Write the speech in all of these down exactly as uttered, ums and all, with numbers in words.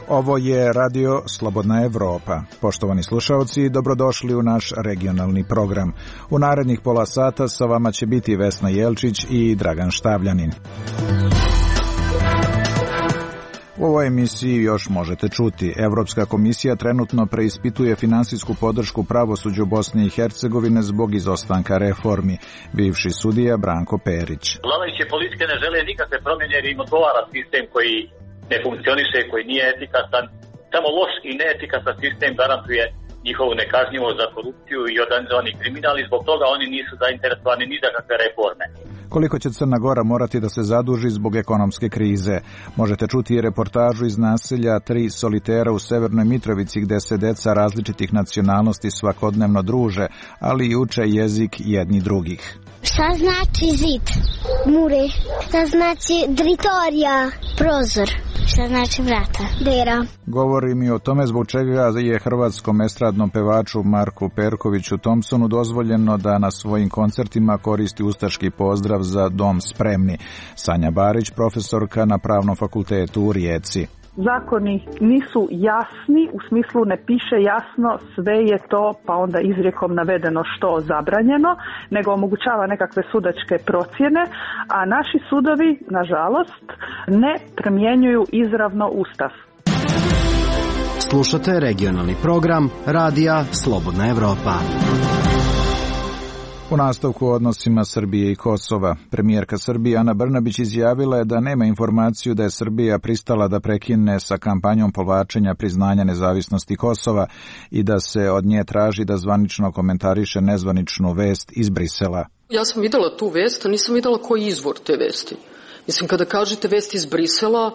Ovo je Radio Slobodna Evropa. Poštovani slušaoci, dobrodošli u naš regionalni program. U narednih pola sata sa vama će biti Vesna Jelčić i Dragan Štavljanin. U ovoj emisiji još možete čuti. Evropska komisija trenutno preispituje finansijsku podršku pravosuđu Bosne i Hercegovine zbog izostanka reformi. Bivši sudija Branko Perić. Vladajuće politike ne žele nikakve promjene jer im odgovara sistem koji ne funkcioniše, koji nije efikasan. Samo loš i neefikasan sistem garantuje njihovu nekažnjivost za korupciju i organizovani kriminal i zbog toga oni nisu zainteresovani ni za kakve reforme. Koliko će Crna Gora morati da se zaduži zbog ekonomske krize? Možete čuti i reportažu iz naselja Tri solitera u Severnoj Mitrovici gde se deca različitih nacionalnosti svakodnevno druže, ali i uče jezik jedni drugih. Šta znači zid? Mure. Šta znači dritorija? Prozor. Šta znači vrata? Dera. Govori mi o tome zbog čega je hrvatskom estradnom pevaču Marku Perkoviću Thompsonu dozvoljeno da na svojim koncertima koristi ustaški pozdrav za Dom spremni. Sanja Barić, profesorka na Pravnom fakultetu u Rijeci. Zakoni nisu jasni, u smislu ne piše jasno sve je to pa onda izrijekom navedeno što zabranjeno, nego omogućava nekakve sudačke procjene, a naši sudovi, nažalost, ne primjenjuju izravno Ustav. Slušate regionalni program Radija Slobodna Evropa. U nastavku o odnosima Srbije i Kosova, premijerka Srbije Ana Brnabić izjavila je da nema informaciju da je Srbija pristala da prekine sa kampanjom povlačenja priznanja nezavisnosti Kosova i da se od nje traži da zvanično komentariše nezvaničnu vest iz Brisela. Ja sam videla tu vest, a nisam videla koji je izvor te vesti. Mislim, kada kažete vest iz Brisela,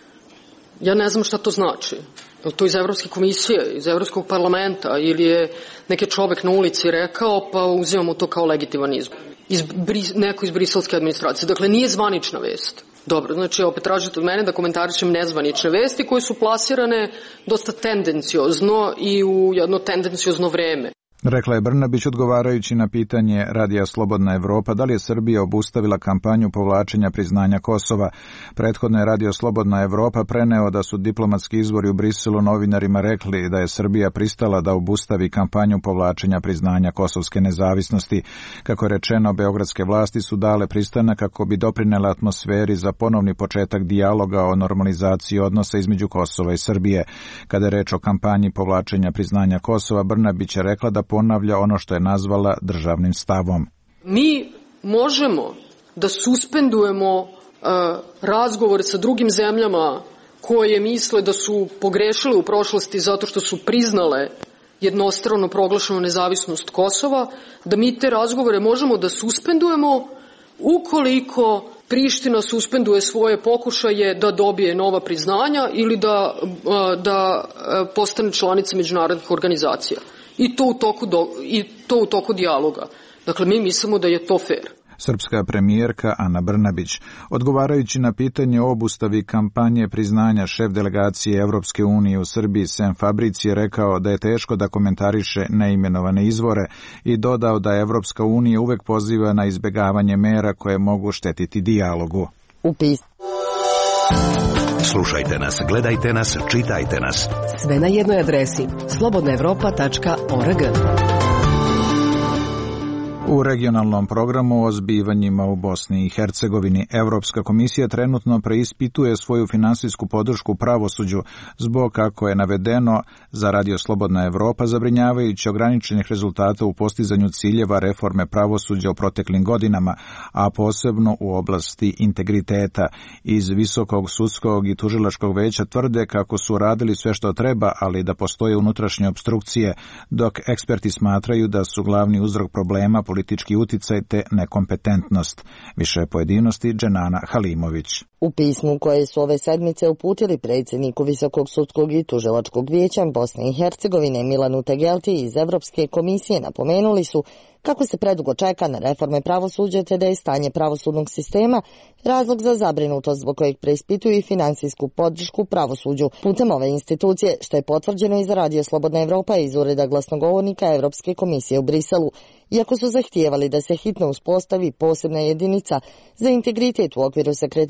ja ne znam šta to znači. Je li to iz Evropske komisije, iz Evropskog parlamenta ili je neki čovek na ulici rekao pa uzimamo to kao legitiman izbor. Iz, neko iz briselske administracije. Dakle, nije zvanična vest. Dobro, znači opet tražite od mene da komentarišem nezvanične vesti koje su plasirane dosta tendenciozno i u jedno tendenciozno vreme. Rekla je Brnabić odgovarajući na pitanje Radija Slobodna Evropa da li je Srbija obustavila kampanju povlačenja priznanja Kosova. Prethodno je Radio Slobodna Evropa preneo da su diplomatski izvori u Briselu novinarima rekli da je Srbija pristala da obustavi kampanju povlačenja priznanja kosovske nezavisnosti. Kako je rečeno, beogradske vlasti su dale pristanak kako bi doprinele atmosferi za ponovni početak dijaloga o normalizaciji odnosa između Kosova i Srbije. Kada je reč o kampanji povlačenja priznanja Kosova, Brnabić je rekla da ponavlja ono što je nazvala državnim stavom. Mi možemo da suspendujemo uh, razgovore sa drugim zemljama koje misle da su pogrešile u prošlosti zato što su priznale jednostrano proglašenu nezavisnost Kosova, da mi te razgovore možemo da suspendujemo ukoliko Priština suspenduje svoje pokušaje da dobije nova priznanja ili da, uh, da uh, postane članica međunarodnih organizacija. I to u toku do, i to u toku dijaloga. Dakle, mi mislimo da je to fair. Srpska premijerka Ana Brnabić, odgovarajući na pitanje o obustavi kampanje priznanja, šef delegacije Evropske unije u Srbiji Sem Fabrici je rekao da je teško da komentariše neimenovane izvore i dodao da Evropska unija uvek poziva na izbegavanje mera koje mogu štetiti dijalogu. Upis. Slušajte nas, gledajte nas, čitajte nas. Sve na jednoj adresi slobodna evropa tačka org. U regionalnom programu o zbivanjima u Bosni i Hercegovini Evropska komisija trenutno preispituje svoju finansijsku podršku pravosuđu zbog, kako je navedeno za Radio Slobodna Evropa, zabrinjavajući ograničenih rezultata u postizanju ciljeva reforme pravosuđa u proteklim godinama, a posebno u oblasti integriteta. Iz Visokog sudskog i tužilačkog veća tvrde kako su radili sve što treba, ali da postoje unutrašnje opstrukcije, dok eksperti smatraju da su glavni uzrok problema politički uticaj te nekompetentnost. Više pojedinosti Dženana Halimović. U pismu koje su ove sedmice uputili predsjedniku Visokog sudskog i tužilačkog vijeća Bosne i Hercegovine Milanu Tegelti iz Evropske komisije napomenuli su kako se predugo čeka na reforme pravosuđa te da je stanje pravosudnog sistema razlog za zabrinutost zbog kojeg preispituju i finansijsku podršku pravosuđu putem ove institucije, što je potvrđeno iz Radio Slobodna Evropa iz ureda glasnogovornika Evropske komisije u Briselu, iako su zahtijevali da se hitno uspostavi posebna jedinica za integritet u okviru sekretarijata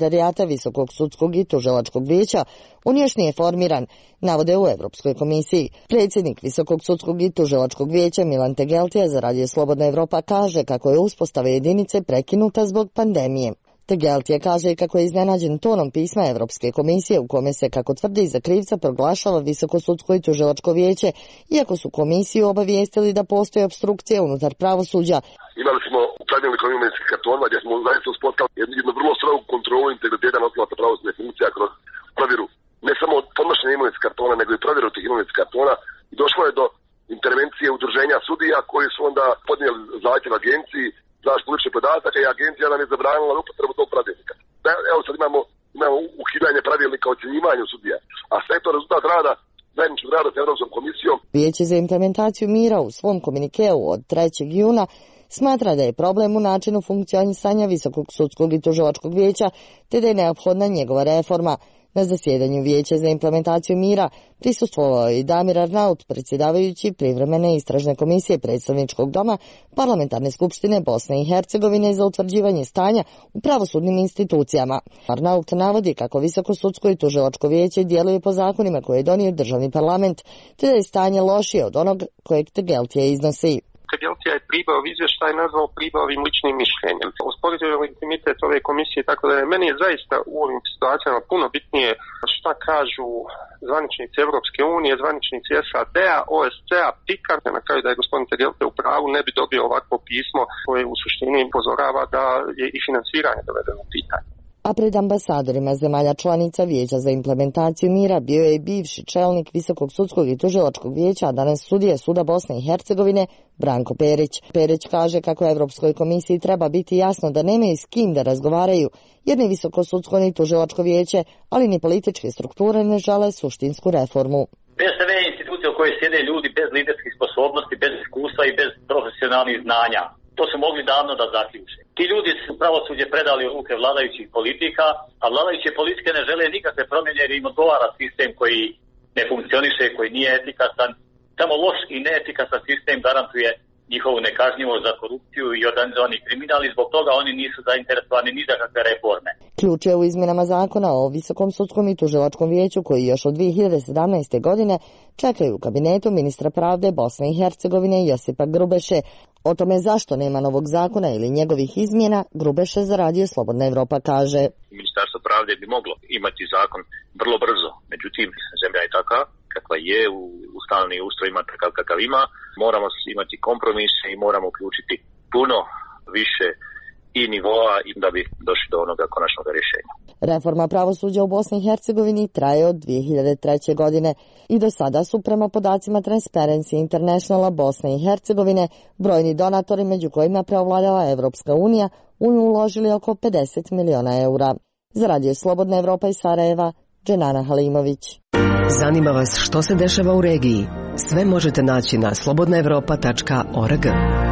saziva Visokog sudskog i tužilačkog vijeća, on još nije formiran, navode u Evropskoj komisiji. Predsjednik Visokog sudskog i tužilačkog vijeća Milan Tegeltija za Radio Slobodna Evropa kaže kako je uspostava jedinice prekinuta zbog pandemije. Tegeltija kaže kako je iznenađen tonom pisma Evropske komisije u kome se, kako tvrdi, za krivca proglašava Visoko sudsko i tužilačko vijeće, iako su komisiju obavijestili da postoji opstrukcija unutar pravosuđa. Imali smo pravilnik o imovinskim kartonima gdje smo zaista uspostavili jednu vrlo strogu kontrolu integriteta nosilaca pravosudnih funkcija kroz provjeru ne samo podnošenja imovinskih kartona, nego i provjeru tih imovinskih kartona. I došlo je do intervencije udruženja sudija koji su onda podnijeli zahtjev agenciji zaštitu ličnih podataka i agencija nam je zabranila upotrebu tog pravilnika. Evo sad imamo, imamo ukidanje pravilnika o ocjenjivanju sudija, a sve to rezultat rada zajedničkog rada s Europskom komisijom. Vijeće za implementaciju mira u svom komunikeu od trećeg juna smatra da je problem u načinu funkcionisanja Visokog sudskog i tužilačkog vijeća, te da je neophodna njegova reforma. Na zasjedanju Vijeća za implementaciju mira prisustvovao je i Damir Arnaut, predsjedavajući privremene istražne komisije predstavničkog doma Parlamentarne skupštine Bosne i Hercegovine za utvrđivanje stanja u pravosudnim institucijama. Arnaut navodi kako Visoko sudsko i tužilačko vijeće djeluje po zakonima koje je donio državni parlament, te da je stanje lošije od onog kojeg Tegeltija iznosi. Tegeltija je pribao izvještaj nazvao pribavim ličnim mišljenjem. Uspoređuje legitimitet ove komisije, tako da je meni je zaista u ovim situacijama puno bitnije šta kažu zvaničnici Evropske unije, zvaničnici S A D-a, O S C-a, P I K A, na kraju da je gospodin Tegeltija u pravu ne bi dobio ovakvo pismo koje u suštini upozorava da je i finansiranje dovedeno u pitanje. A pred ambasadorima zemalja članica Vijeća za implementaciju mira bio je i bivši čelnik Visokog sudskog i tužilačkog vijeća, a danas sudija Suda Bosne i Hercegovine, Branko Perić. Perić kaže kako Evropskoj komisiji treba biti jasno da nemaju s kim da razgovaraju, jer ni Visoko sudsko ni tužilačko vijeće, ali ni političke strukture ne žele suštinsku reformu. P S V je institucija u kojoj sjede ljudi bez liderskih sposobnosti, bez iskustva i bez profesionalnih znanja. To su mogli davno da zaključe. Ti ljudi su pravosuđe predali u ruke vladajućih politika, a vladajuće politike ne žele nikakve promjene jer im odgovara sistem koji ne funkcioniše, koji nije efikasan. Samo loš i neefikasan sistem garantuje njihovu nekažnjivost za korupciju i organizovani kriminal i zbog toga oni nisu zainteresovani ni za kakve reforme. Ključ je u izmjenama zakona o Visokom sudskom i tužilačkom vijeću koji još od dvije hiljade sedamnaeste. godine čekaju u kabinetu ministra pravde Bosne i Hercegovine Josipa Grubeše. O tome zašto nema novog zakona ili njegovih izmjena, Grubeše za Radio Slobodna Evropa kaže. Ministarstvo pravde bi moglo imati zakon vrlo brzo, međutim zemlja je taka kakva je, u ustavni ustroj ima takav kakav ima, moramo imati kompromise i moramo uključiti puno više i nivoa da bi došli do onoga konačnog rješenja. Reforma pravosuđa u Bosni i Hercegovini traje od dvije hiljade treće. godine i do sada su prema podacima Transparency Internationala Bosne i Hercegovine brojni donatori, među kojima preovladava Evropska unija, u nju uložili oko pedeset miliona eura. Za Radio Slobodna Evropa iz Sarajeva, Dženana Halimović. Zanima vas što se dešava u regiji? Sve možete naći na slobodna evropa tačka org.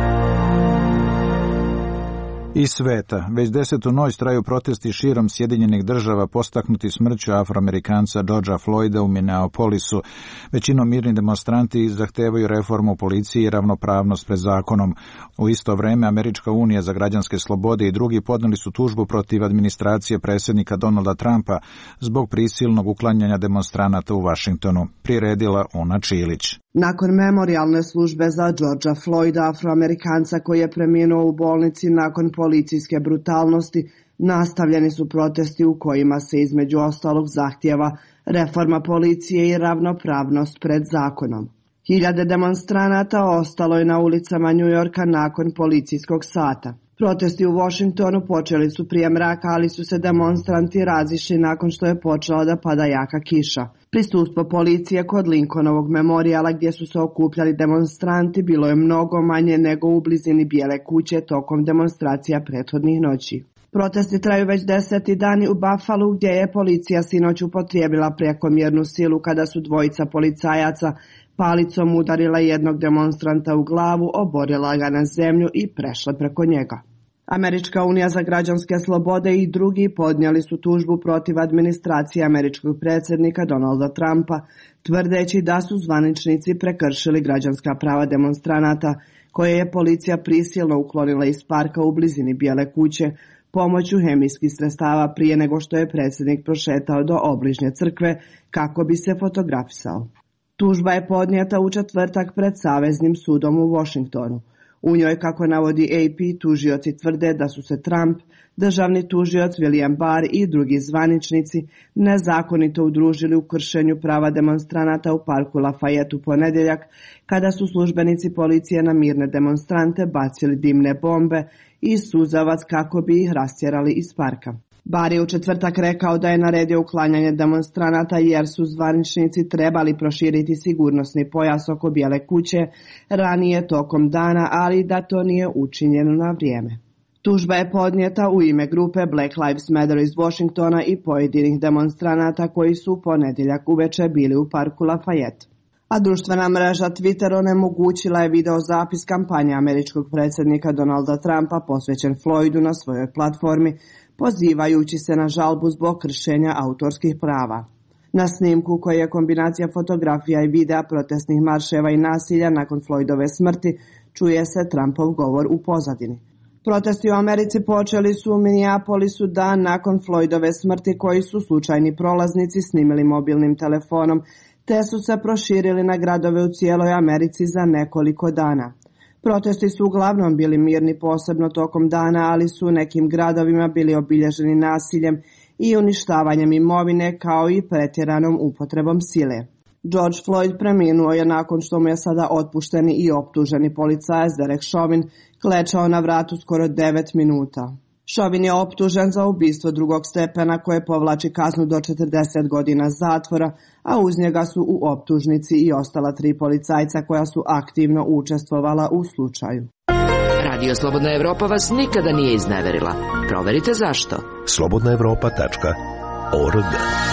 Iz sveta. Već desetu noć traju protesti širom Sjedinjenih država postaknuti smrću Afroamerikanca Georgea Floyda u Minneapolisu. Većinom mirni demonstranti zahtevaju reformu policije i ravnopravnost pred zakonom. U isto vrijeme Američka unija za građanske slobode i drugi podnijeli su tužbu protiv administracije predsjednika Donalda Trumpa zbog prisilnog uklanjanja demonstranata u Vašingtonu. Priredila Una Čilić. Nakon memorijalne službe za Georgea Floyda, Afroamerikanca koji je preminuo u bolnici nakon policijske brutalnosti, nastavljeni su protesti u kojima se između ostalog zahtjeva reforma policije i ravnopravnost pred zakonom. Hiljade demonstranata ostalo je na ulicama New Yorka nakon policijskog sata. Protesti u Washingtonu počeli su prije mraka, ali su se demonstranti razišli nakon što je počela da pada jaka kiša. Prisustvo policije kod Lincolnovog memorijala gdje su se okupljali demonstranti bilo je mnogo manje nego u blizini Bijele kuće tokom demonstracija prethodnih noći. Protesti traju već deseti dani u Buffalu gdje je policija sinoć upotrijebila prekomjernu silu kada su dvojica policajaca palicom udarila jednog demonstranta u glavu, oborila ga na zemlju i prešla preko njega. Američka unija za građanske slobode i drugi podnijeli su tužbu protiv administracije američkog predsjednika Donalda Trumpa, tvrdeći da su zvaničnici prekršili građanska prava demonstranata, koje je policija prisilno uklonila iz parka u blizini Bijele kuće, pomoću hemijskih sredstava prije nego što je predsjednik prošetao do obližnje crkve kako bi se fotografisao. Tužba je podnijeta u četvrtak pred Saveznim sudom u Washingtonu. U njoj, kako navodi A P, tužioci tvrde da su se Trump, državni tužioc William Barr i drugi zvaničnici nezakonito udružili u kršenju prava demonstranata u parku Lafayette u ponedjeljak, kada su službenici policije na mirne demonstrante bacili dimne bombe i suzavac kako bi ih rastjerali iz parka. Barr je u četvrtak rekao da je naredio uklanjanje demonstranata jer su zvaničnici trebali proširiti sigurnosni pojas oko Bijele kuće ranije tokom dana, ali da to nije učinjeno na vrijeme. Tužba je podnijeta u ime grupe Black Lives Matter iz Washingtona i pojedinih demonstranata koji su u ponedjeljak uveče bili u parku Lafayette. A društvena mreža Twitter onemogućila je video zapis kampanje američkog predsjednika Donalda Trumpa posvećen Floydu na svojoj platformi, pozivajući se na žalbu zbog kršenja autorskih prava. Na snimku, koji je kombinacija fotografija i videa protestnih marševa i nasilja nakon Floydove smrti, čuje se Trumpov govor u pozadini. Protesti u Americi počeli su u Minneapolisu dan nakon Floydove smrti, koji su slučajni prolaznici snimili mobilnim telefonom, te su se proširili na gradove u cijeloj Americi za nekoliko dana. Protesti su uglavnom bili mirni posebno tokom dana, ali su u nekim gradovima bili obilježeni nasiljem i uništavanjem imovine, kao i pretjeranom upotrebom sile. George Floyd preminuo je nakon što mu je sada otpušteni i optuženi policajac Derek Chauvin klečao na vratu skoro devet minuta. Chauvin je optužen za ubistvo drugog stepena koje povlači kaznu do četrdeset godina zatvora, a uz njega su u optužnici i ostala tri policajca koja su aktivno učestvovala u slučaju. Radio Slobodna Evropa vas nikada nije izneverila. Proverite zašto. slobodna evropa tačka org.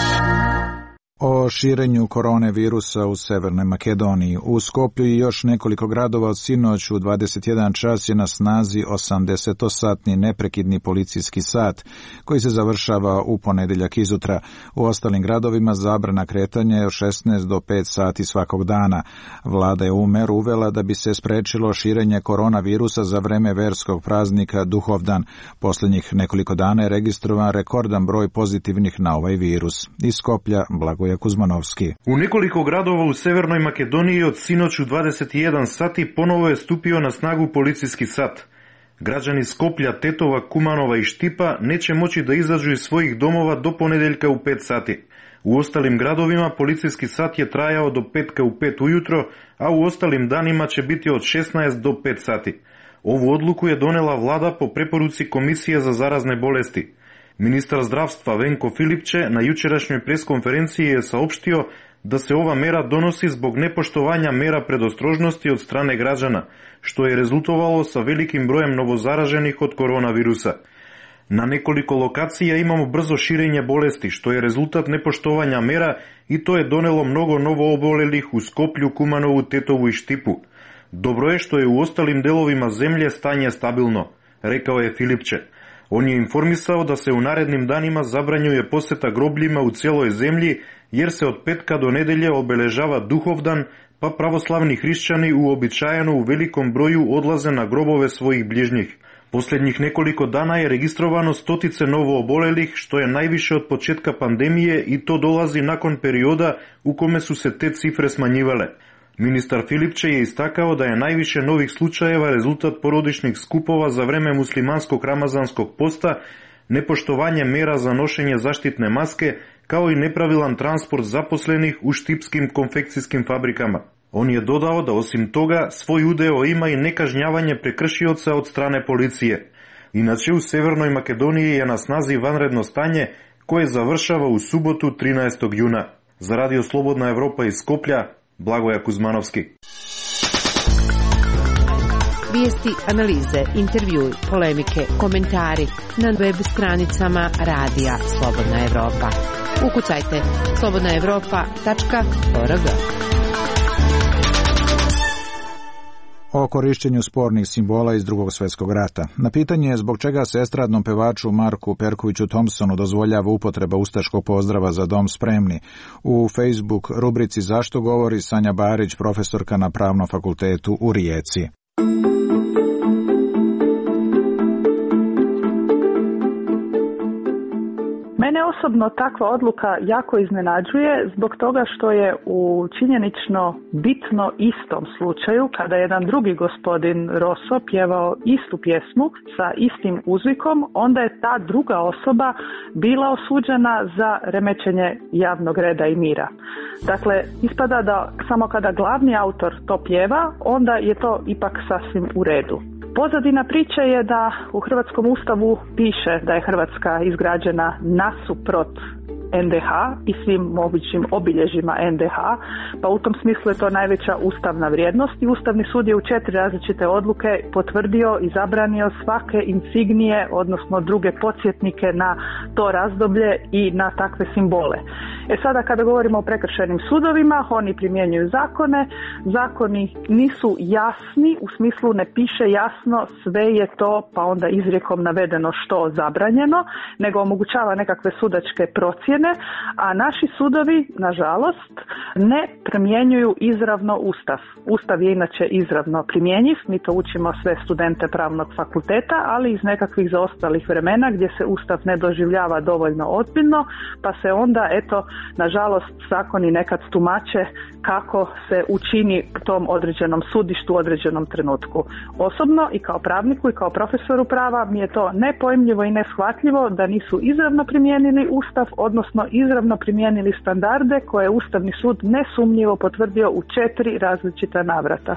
O širenju korone virusa u Severnoj Makedoniji. U Skoplju i još nekoliko gradova od sinoć u dvadeset jedan čas je na snazi osamdesetosatni neprekidni policijski sat, koji se završava u ponedjeljak izutra. U ostalim gradovima zabrana kretanja je od šesnaest do pet sati svakog dana. Vlada je ovu meru uvela da bi se sprečilo širenje koronavirusa za vreme verskog praznika Duhovdan. Posljednjih nekoliko dana je registrovan rekordan broj pozitivnih na ovaj virus. Iz Skoplja, Blagoje Kuzmanovski. U nekoliko gradova u Severnoj Makedoniji od sinoć u dvadeset jedan sati ponovo je stupio na snagu policijski sat. Građani Skoplja, Tetova, Kumanova i Štipa neće moći da izađu iz svojih domova do ponedeljka u pet sati. U ostalim gradovima policijski sat je trajao do petka u pet ujutro, a u ostalim danima će biti od šesnaest do pet sati. Ovu odluku je donela vlada po preporuci Komisije za zarazne bolesti. Ministar zdravstva Venko Filipče na jučerašnjoj preskonferenciji je saopštio da se ova mera donosi zbog nepoštovanja mera predostrožnosti od strane građana, što je rezultovalo sa velikim brojem novozaraženih od koronavirusa. Na nekoliko lokacija imamo brzo širenje bolesti, što je rezultat nepoštovanja mera i to je donelo mnogo novoobolelih u Skoplju, Kumanovu, Tetovu i Štipu. Dobro je što je u ostalim delovima zemlje stanje stabilno, rekao je Filipče. On je informisao da se u narednim danima zabranjuje poseta grobljima u cijeloj zemlji, jer se od petka do nedelje obeležava Duhovdan, pa pravoslavni hrišćani uobičajeno u velikom broju odlaze na grobove svojih bližnjih. Posljednjih nekoliko dana je registrovano stotice novoobolelih, što je najviše od početka pandemije i to dolazi nakon perioda u kome su se te cifre smanjivale. Ministar Filipče je istakao da je najviše novih slučajeva rezultat porodičnih skupova za vreme muslimanskog ramazanskog posta, nepoštovanje mera za nošenje zaštitne maske, kao i nepravilan transport zaposlenih u štipskim konfekcijskim fabrikama. On je dodao da osim toga svoj udeo ima i nekažnjavanje prekršioca od strane policije. Inače u Severnoj Makedoniji je na snazi vanredno stanje koje završava u subotu trinaestog juna. Za Radio Slobodna Evropa iz Skoplja, Blagoje Kuzmanovski. Vijesti, analize, intervjui, polemike, komentari na web stranicama Radija Slobodna Evropa. Ukucajte slobodna evropa tačka org. O korišćenju spornih simbola iz Drugog svjetskog rata. Na pitanje je zbog čega se estradnom pevaču Marku Perkoviću Thompsonu dozvoljava upotreba ustaškog pozdrava Za dom spremni. U Facebook rubrici Zašto govori Sanja Barić, profesorka na Pravnom fakultetu u Rijeci. Mene osobno takva odluka jako iznenađuje zbog toga što je u činjenično bitno istom slučaju, kada je jedan drugi gospodin Rosso pjevao istu pjesmu sa istim uzvikom, onda je ta druga osoba bila osuđena za remećenje javnog reda i mira. Dakle, ispada da samo kada glavni autor to pjeva, onda je to ipak sasvim u redu. Pozadina priče je da u Hrvatskom ustavu piše da je Hrvatska izgrađena nasuprot en de ha i svim mogućim obilježjima en de ha, pa u tom smislu je to najveća ustavna vrijednost i Ustavni sud je u četiri različite odluke potvrdio i zabranio svake insignije, odnosno druge podsjetnike na to razdoblje i na takve simbole. E sada kada govorimo o prekršajnim sudovima, oni primjenjuju zakone, zakoni nisu jasni, u smislu ne piše jasno sve je to pa onda izrijekom navedeno što zabranjeno, nego omogućava nekakve sudačke procjene, a naši sudovi, nažalost, ne primjenjuju izravno Ustav. Ustav je inače izravno primjenjiv, mi to učimo sve studente pravnog fakulteta, ali iz nekakvih zaostalih vremena gdje se Ustav ne doživljava dovoljno ozbiljno, pa se onda, eto, nažalost, zakoni nekad tumače kako se učini tom određenom sudištu u određenom trenutku. Osobno i kao pravniku i kao profesoru prava mi je to nepojmljivo i neshvatljivo da nisu izravno primijenili Ustav, odnosno izravno primijenili standarde koje je Ustavni sud nesumnjivo potvrdio u četiri različita navrata.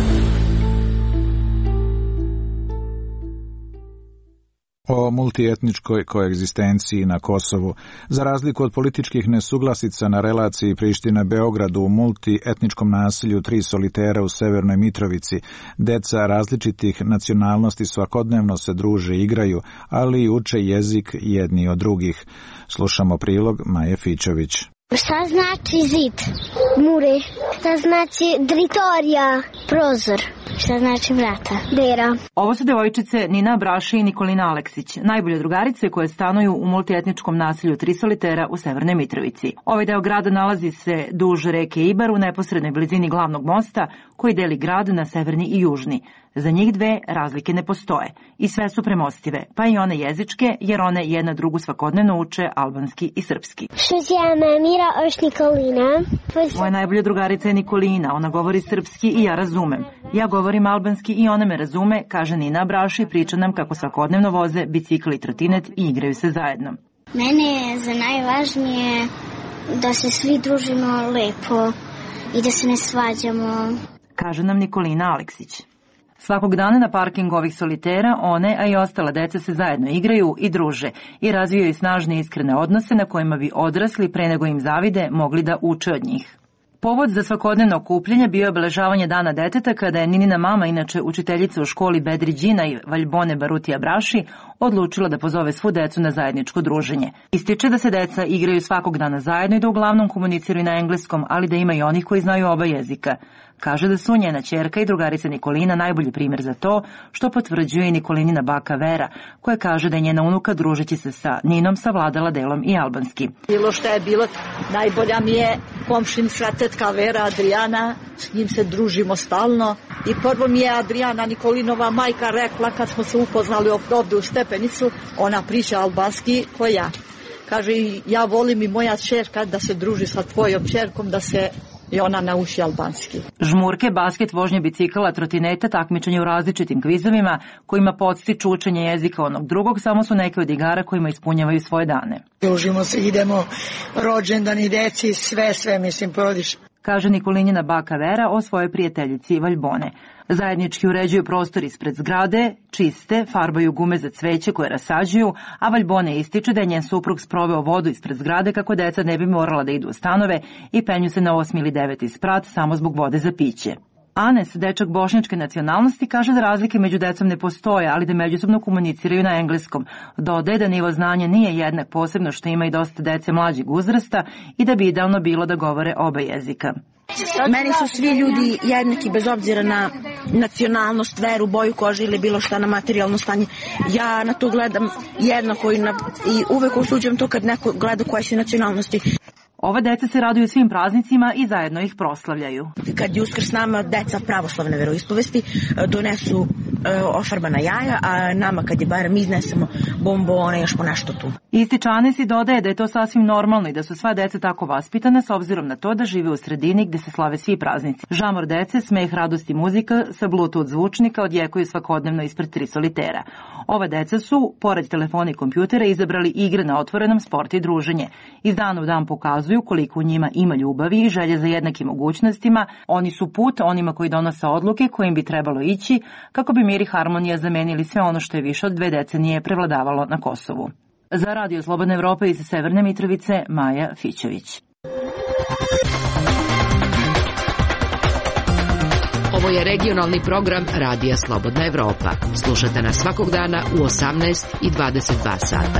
O multietničkoj koegzistenciji na Kosovu. Za razliku od političkih nesuglasica na relaciji Priština-Beogradu u multietničkom nasilju Tri solitera u Severnoj Mitrovici, deca različitih nacionalnosti svakodnevno se druže i igraju, ali i uče jezik jedni od drugih. Slušamo prilog Maje Fičović. Šta znači zid? Mure. Šta znači dritorija? Prozor. Šta znači vrata? Dera. Ovo su devojčice Nina Abraši i Nikolina Aleksić, najbolje drugarice koje stanuju u multietničkom naselju Tri solitera u Severnoj Mitrovici. Ovaj deo grada nalazi se duž reke Ibar u neposrednoj blizini glavnog mosta koji deli grad na severni i južni. Za njih dve razlike ne postoje i sve su premostive, pa i one jezičke, jer one jedna drugu svakodnevno uče albanski i srpski. Što se ja Mira, oš Nikolina. Moja najbolja drugarica je Nikolina, ona govori srpski i ja razumem. Ja govorim albanski i ona me razume, kaže Nina Abraši i priča nam kako svakodnevno voze bicikl i trotinet i igraju se zajedno. Mene je za najvažnije da se svi družimo lepo i da se ne svađamo, kaže nam Nikolina Aleksić. Svakog dana na parkingu ovih solitera one, a i ostala deca se zajedno igraju i druže i razvijaju snažne iskrene odnose na kojima bi odrasli pre nego im zavide mogli da uče od njih. Povod za svakodnevno okupljanje bio je obeležavanje Dana deteta kada je Ninina mama, inače učiteljica u školi Bedri Đina i Valjbone Baruti Abraši, odlučila da pozove svu decu na zajedničko druženje. Ističe da se deca igraju svakog dana zajedno i da uglavnom komuniciraju na engleskom, ali da ima i onih koji znaju oba jezika. Kaže da su njena ćerka i drugarica Nikolina najbolji primjer za to, što potvrđuje i Nikolinina baka Vera, koja kaže da je njena unuka družeći se sa Ninom savladala delom i albanski. Bilo što je bilo, najbolja mi je komšinica tetka Vera Adriana, s njim se družimo stalno. I prvo mi je Adriana Nikolinova majka rekla kad smo se upoznali ovdje u stepenicu, ona priča albanski ko ja. Kaže, ja volim i moja ćerka da se druži sa tvojom ćerkom, da se i ona nauči albanski. Žmurke, basket, vožnje bicikala, trotineta, takmičenje u različitim kvizovima kojima podstiču učenje jezika onog drugog, samo su neke od igara kojima ispunjavaju svoje dane. Družimo se, idemo rođendani deci, sve, sve, mislim, porodiš. Kaže Nikolinina baka Vera o svojoj prijateljici Valjbone. Zajednički uređuju prostor ispred zgrade, čiste, farbaju gume za cveće koje rasađuju, a Valjbone ističe da je njen suprug sproveo vodu ispred zgrade kako deca ne bi morala da idu u stanove i penju se na osmi ili deveti sprat samo zbog vode za piće. Anes, dečak bošnjačke nacionalnosti, kaže da razlike među decom ne postoje, ali da međusobno komuniciraju na engleskom. Dodaje da nivo znanja nije jednak, posebno što ima i dosta dece mlađeg uzrasta i da bi idealno bilo da govore oba jezika. Meni su svi ljudi jednaki bez obzira na nacionalnost, veru, boju kože ili bilo šta, na materijalno stanje. Ja na to gledam jednako i, na, i uvek osuđujem to kad neko gleda koje su nacionalnosti. Ova deca se raduju svim praznicima i zajedno ih proslavljaju. Kad je Uskrs nama deca pravoslavne veroispovesti donesu e, ofarbana jaja, a nama kad je Bajram iznesemo bombone, još po nešto tu. Isti Čanes i dodaje da je to sasvim normalno i da su sva deca tako vaspitana s obzirom na to da žive u sredini gde se slave svi praznici. Žamor dece, smeh, radost i muzika sa Bluetooth zvučnika odjekuju svakodnevno ispred tri solitera. Ova deca su, pored telefona i kompjutera, izabrali igre na otvorenom, sport i druženje. Iz dana u dan pokazuju koliko u njima ima ljubavi i želje za jednakim mogućnostima. Oni su put onima koji donose odluke kojim bi trebalo ići kako bi mir i harmonija zamenili sve ono što je više od dve decenije prevladavalo na Kosovu. Za Radio Slobodna Evropa iz Severne Mitrovice, Maja Fićović. Ovo je regionalni program Radija Slobodna Evropa. Slušate nas svakog dana u osamnaest i dvadeset dva sata.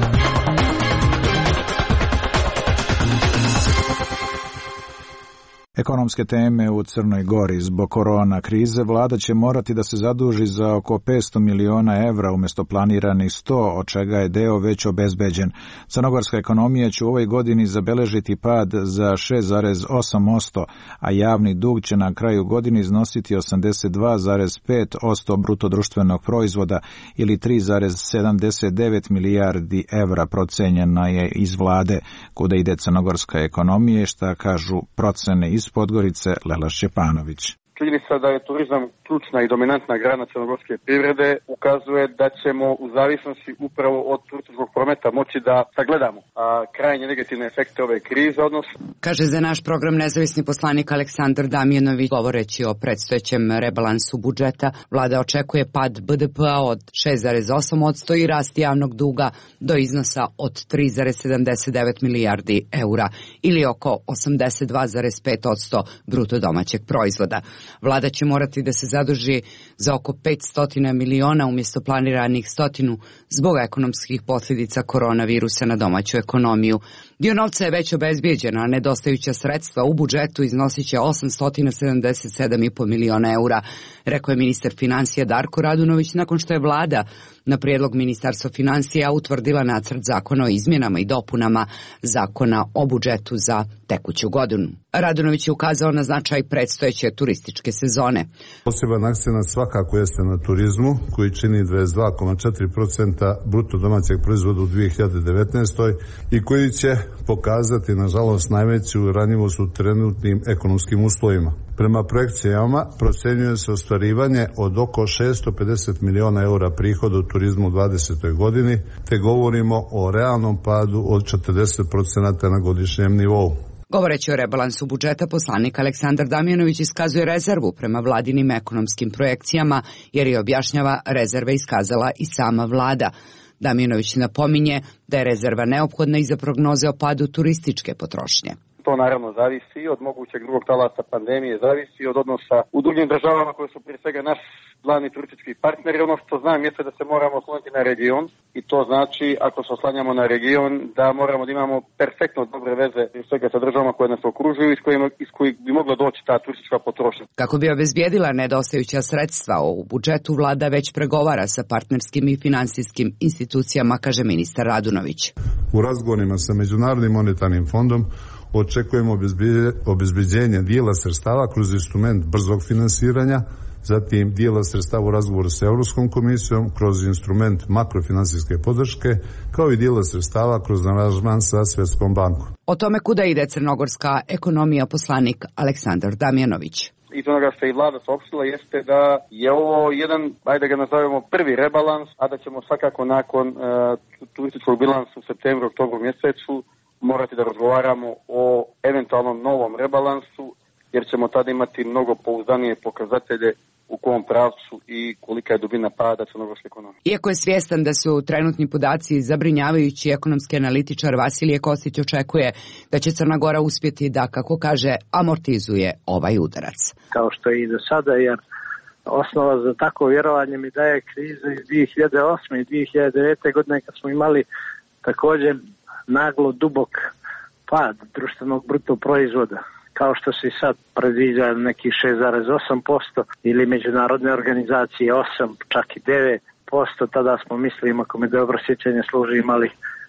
Ekonomske teme u Crnoj Gori. Zbog korona krize vlada će morati da se zaduži za oko petsto miliona evra umjesto planiranih sto, od čega je deo već obezbeđen. Crnogorska ekonomija će u ovoj godini zabeležiti pad za šest zarez osam posto, a javni dug će na kraju godine iznositi osamdeset dva zarez pet posto bruto društvenog proizvoda ili tri zarez sedamdeset devet milijardi evra, procenjena je iz vlade. Kuda ide crnogorska ekonomija, šta kažu procene iz Podgorice, Lela Šćepanović. Činjenica da je turizam ključna i dominantna grana crnogorske privrede ukazuje da ćemo u zavisnosti upravo od turističkog prometa moći da sagledamo a, krajnje negativne efekte ove krize. Odnosno... Kaže za naš program nezavisni poslanik Aleksandar Damjanović, govoreći o predstojećem rebalansu budžeta, vlada očekuje pad B D P-a od šest zarez osam posto i rast javnog duga do iznosa od tri zarez sedamdeset devet milijardi eura ili oko osamdeset dva zarez pet posto bruto domaćeg proizvoda. Vlada će morati da se zaduži za oko petsto miliona umjesto planiranih stotinu zbog ekonomskih posljedica koronavirusa na domaću ekonomiju. Dio novca je već obezbijeđen, a nedostajuća sredstva u budžetu iznosit će osamsto sedamdeset sedam i po miliona eura, rekao je ministar financija Darko Radunović nakon što je vlada na prijedlog Ministarstva financija utvrdila nacrt zakona o izmjenama i dopunama zakona o budžetu za tekuću godinu. Radunović je ukazao na značaj predstojeće turističke sezone. Poseban akcenat svakako jeste na turizmu, koji čini dvadeset dva zarez četiri posto bruto domaćeg proizvoda u dvije hiljade devetnaestoj i koji će pokazati, nažalost, najveću ranjivost u trenutnim ekonomskim uslovima. Prema projekcijama procenjuje se ostvarivanje od oko šesto pedeset miliona eura prihoda u turizmu u dvadesetoj godini, te govorimo o realnom padu od četrdeset posto na godišnjem nivou. Govoreći o rebalansu budžeta, poslanik Aleksandar Damjanović iskazuje rezervu prema vladinim ekonomskim projekcijama, jer je objašnjava rezerve iskazala i sama vlada. Damjanović napominje da je rezerva neophodna i za prognoze o padu turističke potrošnje. To naravno zavisi od mogućeg drugog talasa pandemije, zavisi od odnosa u drugim državama koje su prije svega naš glavni turistički partneri. Ono što znam jeste da se moramo osloniti na region i to znači ako se oslanjamo na region da moramo da imamo perfektno dobre veze prije svega sa državama koje nas okružuju iz kojih, iz kojih bi mogla doći ta turistička potrošnja. Kako bi obezbijedila nedostajuća sredstva, u budžetu vlada već pregovara sa partnerskim i finansijskim institucijama, kaže ministar Radunović. U razgovorima sa Međunarodnim monetarnim fondom očekujemo obezbeđenje dijela sredstava kroz instrument brzog finansiranja, zatim dijela sredstava u razgovoru sa Europskom komisijom kroz instrument makrofinansijske podrške, kao i dijela sredstava kroz aranžman sa Svjetskom bankom. O tome kuda ide crnogorska ekonomija poslanik Aleksandar Damjanović. Iz onoga što je i vlada saopštila jeste da je ovo jedan, ajde ga nazovemo, prvi rebalans, a da ćemo svakako nakon uh, turističkog bilansa u septembru, oktobru mjesecu morati da razgovaramo o eventualnom novom rebalansu, jer ćemo tada imati mnogo pouzdanije pokazatelje u kom pravcu i kolika je dubina pada crnogorske ekonomije. Iako je svjestan da su trenutni podaci zabrinjavajući, ekonomski analitičar Vasilije Kostić očekuje da će Crna Gora uspjeti da, kako kaže, amortizuje ovaj udarac. Kao što je i do sada, jer osnova za tako vjerovanje mi daje kriza iz dvije hiljade osme i dvije hiljade devete godine kad smo imali također naglo dubok pad društvenog bruto proizvoda, kao što se i sad predviđa neki šest zarez osam posto ili međunarodne organizacije osam, čak i devet posto, tada smo mislili, ako me dobro sjećanje služi, imali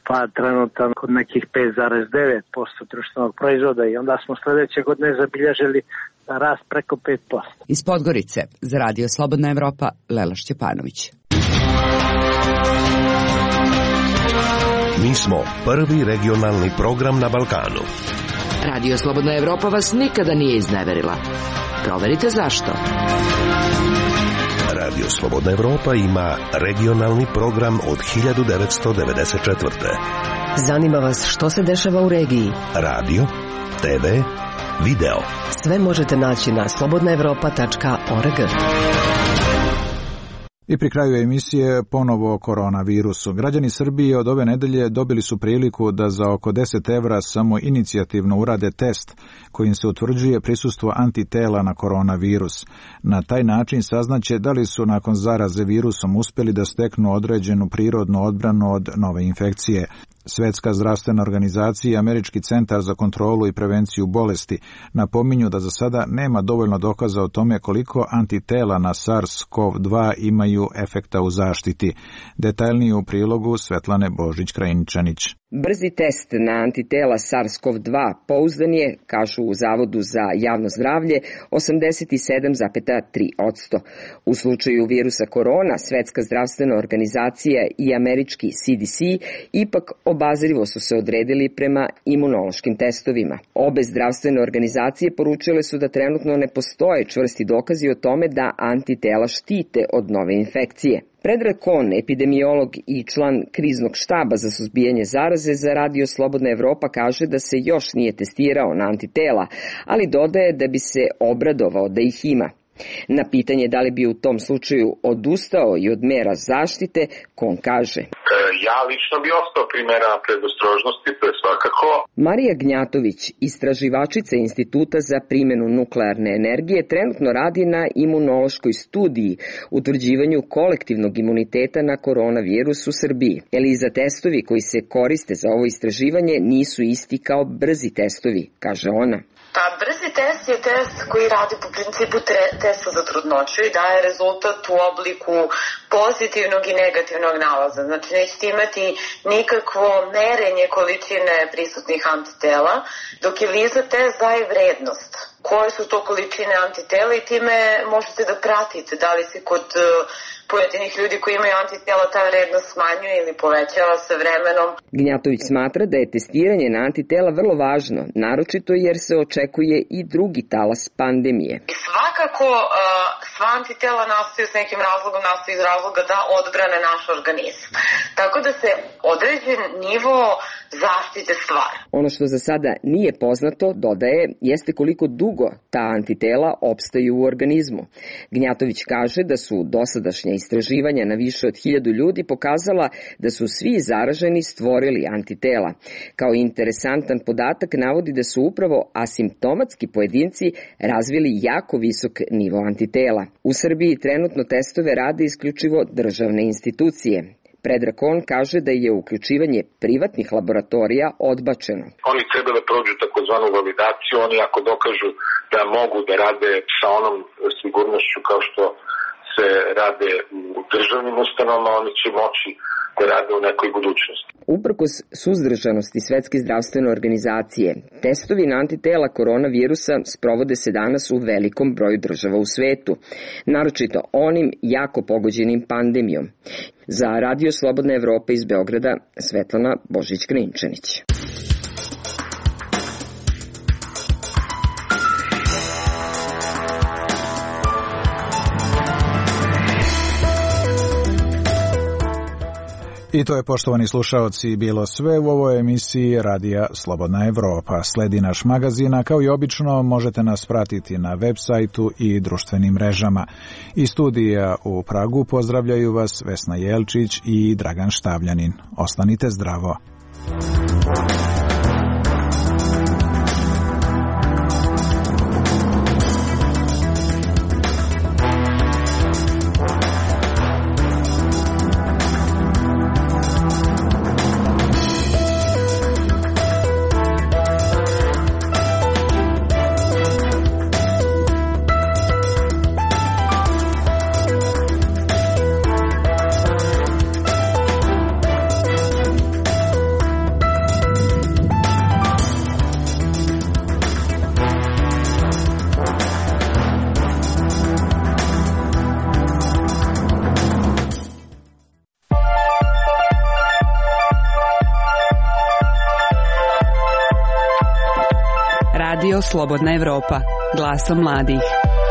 pad trenutan kod nekih pet zarez devet posto društvenog proizvoda i onda smo sledeće godine zabilježili rast preko pet posto. Iz Podgorice za Radio Slobodna Evropa, Lela Šćepanović. Mi smo prvi regionalni program na Balkanu. Radio Slobodna Evropa vas nikada nije izneverila. Proverite zašto. Radio Slobodna Evropa ima regionalni program od hiljadu devetsto devedeset četvrte. Zanima vas što se dešava u regiji? Radio, te ve, video. Sve možete naći na slobodna evropa tačka org. I pri kraju emisije ponovo o koronavirusu. Građani Srbije od ove nedelje dobili su priliku da za oko deset evra samo inicijativno urade test kojim se utvrđuje prisustvo antitela na koronavirus. Na taj način saznaće da li su nakon zaraze virusom uspjeli da steknu određenu prirodnu odbranu od nove infekcije. Svetska zdravstvena organizacija i Američki centar za kontrolu i prevenciju bolesti napominju da za sada nema dovoljno dokaza o tome koliko antitela na SARS-C o V dva imaju efekta u zaštiti. Detaljnije u prilogu Svetlane Božić-Krajničanić. Brzi test na antitela SARS-C o V dva pouzdan je, kažu u Zavodu za javno zdravlje, osamdeset sedam zarez tri posto. U slučaju virusa korona, Svetska zdravstvena organizacija i američki C D C ipak obazrivo su se odredili prema imunološkim testovima. Obe zdravstvene organizacije poručile su da trenutno ne postoje čvrsti dokazi o tome da antitela štite od nove infekcije. Predrag Kon, epidemiolog i član kriznog štaba za suzbijanje zaraze za Radio Slobodna Evropa, kaže da se još nije testirao na antitela, ali dodaje da bi se obradovao da ih ima. Na pitanje da li bi u tom slučaju odustao i od mera zaštite, Kon kaže: Ja lično bi ostao pri merama predostrožnosti, to je svakako. Marija Gnjatović, istraživačica Instituta za primjenu nuklearne energije, trenutno radi na imunološkoj studiji utvrđivanju kolektivnog imuniteta na koronavirus u Srbiji. Eliza, testovi koji se koriste za ovo istraživanje nisu isti kao brzi testovi, kaže ona. Pa brzi test je test koji radi po principu testa za trudnoću i daje rezultat u obliku pozitivnog i negativnog nalaza. Znači nećete imati nikakvo merenje količine prisutnih antitela, dok je ELISA test daje vrednost. Koje su to količine antitela i time možete da pratite da li se kod pojedinih ljudi koji imaju antitela ta vrednost smanjuje ili povećava sa vremenom. Gnjatović smatra da je testiranje na antitela vrlo važno, naročito jer se očekuje i drugi talas pandemije. I svakako sva antitela nastaju s nekim razlogom, nastaju iz razloga da odbrane naš organizam. Tako da se određen nivo zaštite stvara. Ono što za sada nije poznato, dodaje, jeste koliko dugo ta antitela opstaju u organizmu. Gnjatović kaže da su dosadašnja istraživanja na više od hiljadu ljudi pokazala da su svi zaraženi stvorili antitela. Kao interesantan podatak navodi da su upravo asimptomatski pojedinci razvili jako visok nivo antitela. U Srbiji trenutno testove rade isključivo državne institucije. Predrag Kon kaže da je uključivanje privatnih laboratorija odbačeno. Oni treba da prođu takozvanu validaciju, oni ako dokažu da mogu da rade sa onom sigurnošću kao što se rade u državnim ustanovama, oni će moći da rade u nekoj budućnosti. Uprkos suzdržanosti Svetske zdravstvene organizacije, testovi na antitela koronavirusa sprovode se danas u velikom broju država u svetu, naročito onim jako pogođenim pandemijom. Za Radio Slobodna Evropa iz Beograda, Svetlana Božić-Krajničanić. I to je, poštovani slušaoci, bilo sve u ovoj emisiji Radija Slobodna Evropa. Sledi naš magazin, a kao i obično možete nas pratiti na web sajtu i društvenim mrežama. Iz studija u Pragu pozdravljaju vas Vesna Jelčić i Dragan Štavljanin. Ostanite zdravo. Radio Slobodna Evropa, glasom mladih.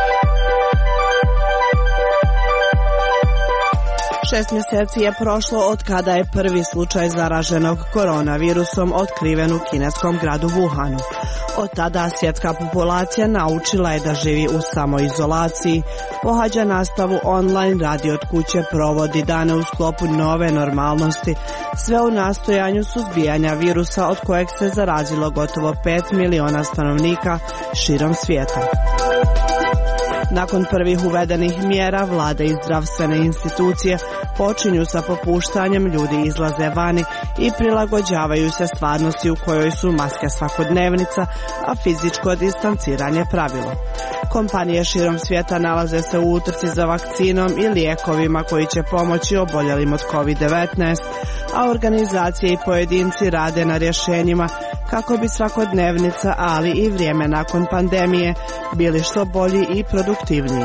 Šest mjeseci je prošlo od kada je prvi slučaj zaraženog koronavirusom otkriven u kineskom gradu Wuhanu. Od tada svjetska populacija naučila je da živi u samoizolaciji, pohađa nastavu online, radi od kuće, provodi dane u sklopu nove normalnosti, sve u nastojanju suzbijanja virusa od kojeg se zarazilo gotovo pet miliona stanovnika širom svijeta. Nakon prvih uvedenih mjera, vlade i zdravstvene institucije počinju sa popuštanjem, ljudi izlaze vani i prilagođavaju se stvarnosti u kojoj su maske svakodnevnica, a fizičko distanciranje pravilo. Kompanije širom svijeta nalaze se u utrci za vakcinom i lijekovima koji će pomoći oboljelim od kovid devetnaest, a organizacije i pojedinci rade na rješenjima kako bi svakodnevnica, ali i vrijeme nakon pandemije bili što bolji i produktivniji.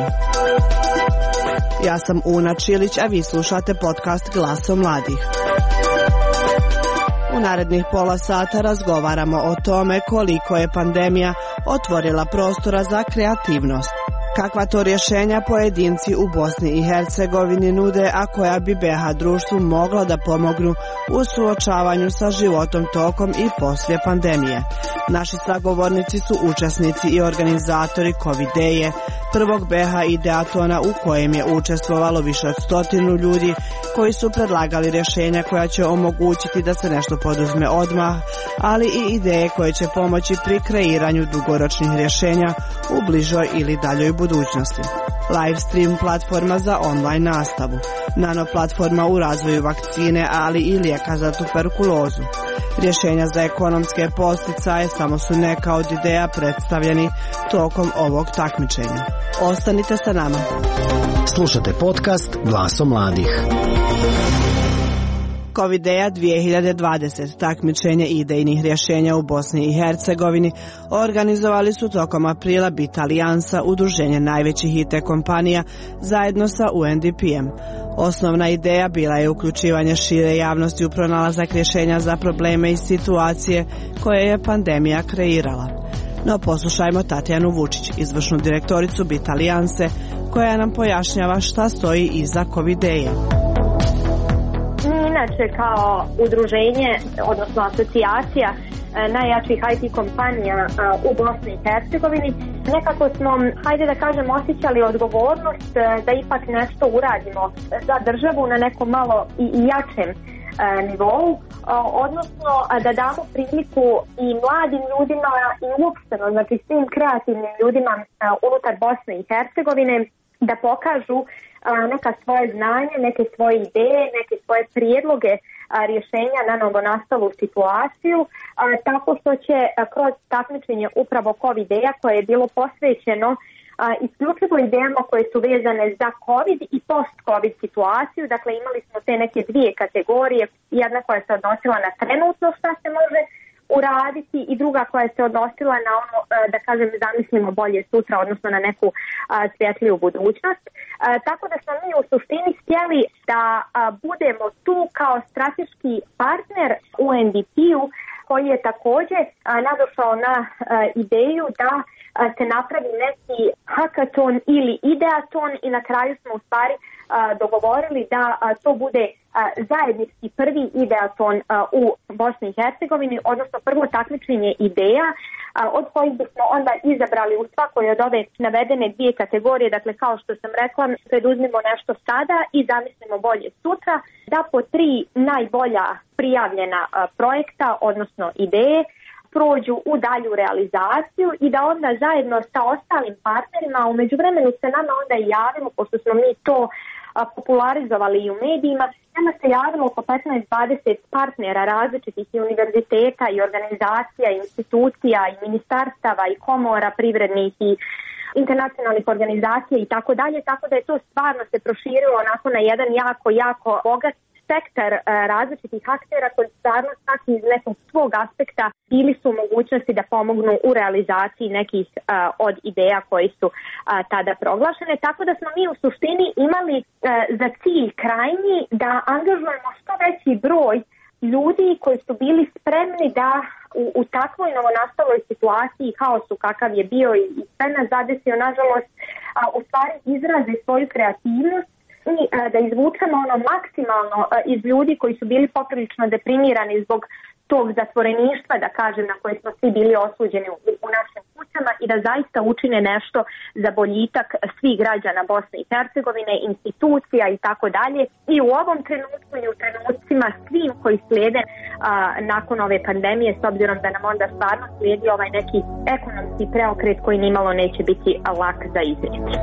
Ja sam Una Čilić, a vi slušate podcast Glasom mladih. U narednih pola sata razgovaramo o tome koliko je pandemija otvorila prostora za kreativnost. Kakva to rješenja pojedinci u Bosni i Hercegovini nude, a koja bi be ha društvu mogla da pomognu u suočavanju sa životom tokom i poslije pandemije. Naši sagovornici su učesnici i organizatori Covideje, prvog be ha ideatona u kojem je učestvovalo više od stotinu ljudi koji su predlagali rješenja koja će omogućiti da se nešto poduzme odmah, ali i ideje koje će pomoći pri kreiranju dugoročnih rješenja u bližoj ili daljoj budućnosti. Live stream platforma za online nastavu, nano platforma u razvoju vakcine, ali i lijeka za tuberkulozu. Rješenja za ekonomske posticaje samo su neka od ideja predstavljeni tokom ovog takmičenja. Ostanite sa nama. Slušate podcast Glasom mladih. Covideja dvije hiljade dvadeset, takmičenje idejnih rješenja u Bosni i Hercegovini, organizovali su tokom aprila BIT Alijansa, udruženje najvećih I T kompanija, zajedno sa U N D P-em. Osnovna ideja bila je uključivanje šire javnosti u pronalazak rješenja za probleme i situacije koje je pandemija kreirala. No poslušajmo Tatjanu Vučić, izvršnu direktoricu BIT Alijanse, koja nam pojašnjava šta stoji iza Covideje. Inače, kao udruženje, odnosno asocijacija najjačih I T kompanija u Bosni i Hercegovini, nekako smo, hajde da kažem, osjećali odgovornost da ipak nešto uradimo za državu na nekom malo i jačem nivou, odnosno da damo priliku i mladim ljudima i uopšteno, znači svim kreativnim ljudima unutar Bosne i Hercegovine da pokažu neka svoje znanje, neke svoje ideje, neke svoje prijedloge rješenja na novonastalu situaciju, tako što će kroz takmičenje upravo Covideja koje je bilo posvećeno isključivo idejama koje su vezane za COVID i post-COVID situaciju. Dakle, imali smo te neke dvije kategorije, jedna koja se odnosila na trenutno šta se može uraditi i druga koja se odnosila na ono, da kažem, zamislimo bolje sutra, odnosno na neku a, svjetliju budućnost. A, tako da smo mi u suštini htjeli da a, budemo tu kao strateški partner U N D P-u, koji je također a, nadošao na a, ideju da a, se napravi neki hackathon ili ideaton i na kraju smo u stvari a, dogovorili da a, to bude zajednički prvi ideaton u Bosni i Hercegovini, odnosno prvo takmičenje ideja od kojih bismo onda izabrali u svakoj od ove navedene dvije kategorije. Dakle, kao što sam rekla, preduzmimo nešto sada i zamislimo bolje sutra, da po tri najbolja prijavljena projekta, odnosno ideje, prođu u dalju realizaciju i da onda zajedno sa ostalim partnerima, a u međuvremenu se nama onda i javimo, pošto smo mi to popularizovali i u medijima, nama se javilo oko petnaest dvadeset partnera različitih i univerziteta i organizacija, i institucija, i ministarstava, i komora privrednih i internacionalnih organizacija i tako dalje, tako da je to stvarno se proširilo onako na jedan jako, jako bogat spektar uh, različitih aktera koji stvarno svaki iz nekog svog aspekta bili su u mogućnosti da pomognu u realizaciji nekih uh, od ideja koji su uh, tada proglašene. Tako da smo mi u suštini imali uh, za cilj krajnji da angažujemo što veći broj ljudi koji su bili spremni da u, u takvoj novonastaloj situaciji, haosu kakav je bio i, i sve nas zadesio, nažalost, a, u stvari izraze svoju kreativnost i a, da izvučemo ono maksimalno a, iz ljudi koji su bili poprilično deprimirani zbog tog zatvoreništva, da kažem, na koje smo svi bili osuđeni u, u našim kućama i da zaista učine nešto za boljitak svih građana Bosne i Hercegovine, institucija i tako dalje. I u ovom trenutku i u trenucima svim koji slijede a, nakon ove pandemije, s obzirom da nam onda stvarno slijedi ovaj neki ekonomski preokret koji nimalo neće biti lak za izreći.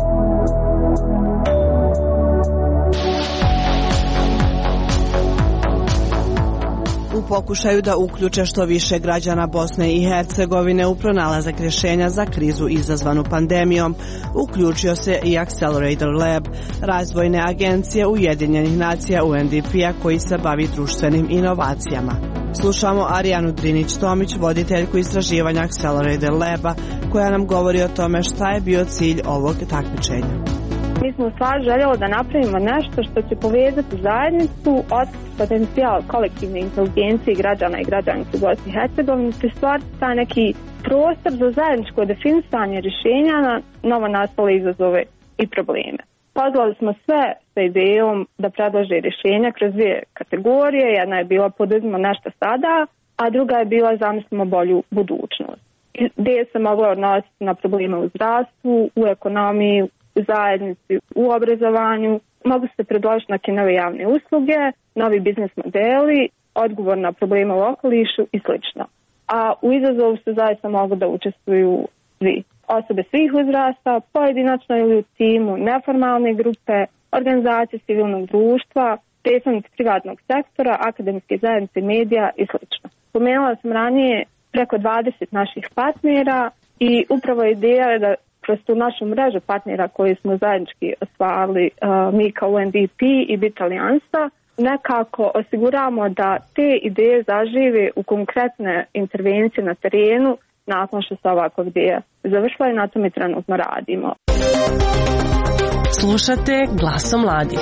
U pokušaju da uključe što više građana Bosne i Hercegovine u pronalazak rješenja za krizu izazvanu pandemijom, uključio se i Accelerator Lab, razvojne agencije Ujedinjenih nacija U N D P-a koji se bavi društvenim inovacijama. Slušamo Arijanu Drinić-Tomić, voditeljku istraživanja Accelerator Laba, koja nam govori o tome šta je bio cilj ovog takmičenja. Mi smo u stvari željeli da napravimo nešto što će povezati zajednicu, otkriti potencijal kolektivne inteligencije građana i građanke u Bosni i Hercegovini, te stvoriti taj neki prostor za zajedničko definisanje rješenja na novonastale izazove i probleme. Pozvali smo sve sa idejom da predlože rješenja kroz dvije kategorije. Jedna je bila poduzmimo nešto sada, a druga je bila zamislimo bolju budućnost. Ideje se mogle odnositi na probleme u zdravstvu, u ekonomiji, u zajednici, u obrazovanju, mogu se predložiti neke nove javne usluge, novi biznis modeli, odgovor na probleme u okolišu i sl. A u izazovu se zaista mogu da učestvuju svi. Osobe svih uzrasta, pojedinačno ili u timu, neformalne grupe, organizacije civilnog društva, predstavnici privatnog sektora, akademske zajednice, medija i sl. Pomenula sam ranije preko dvadeset naših partnera i upravo ideja je da kroz tu našu mrežu partnera koje smo zajednički ostvarili uh, mi kao U N D P i Bit Alijansa, nekako osiguramo da te ideje zažive u konkretne intervencije na terenu nakon što se ovakva ideja završila i na tome trenutno radimo. Slušate Glasom mladih.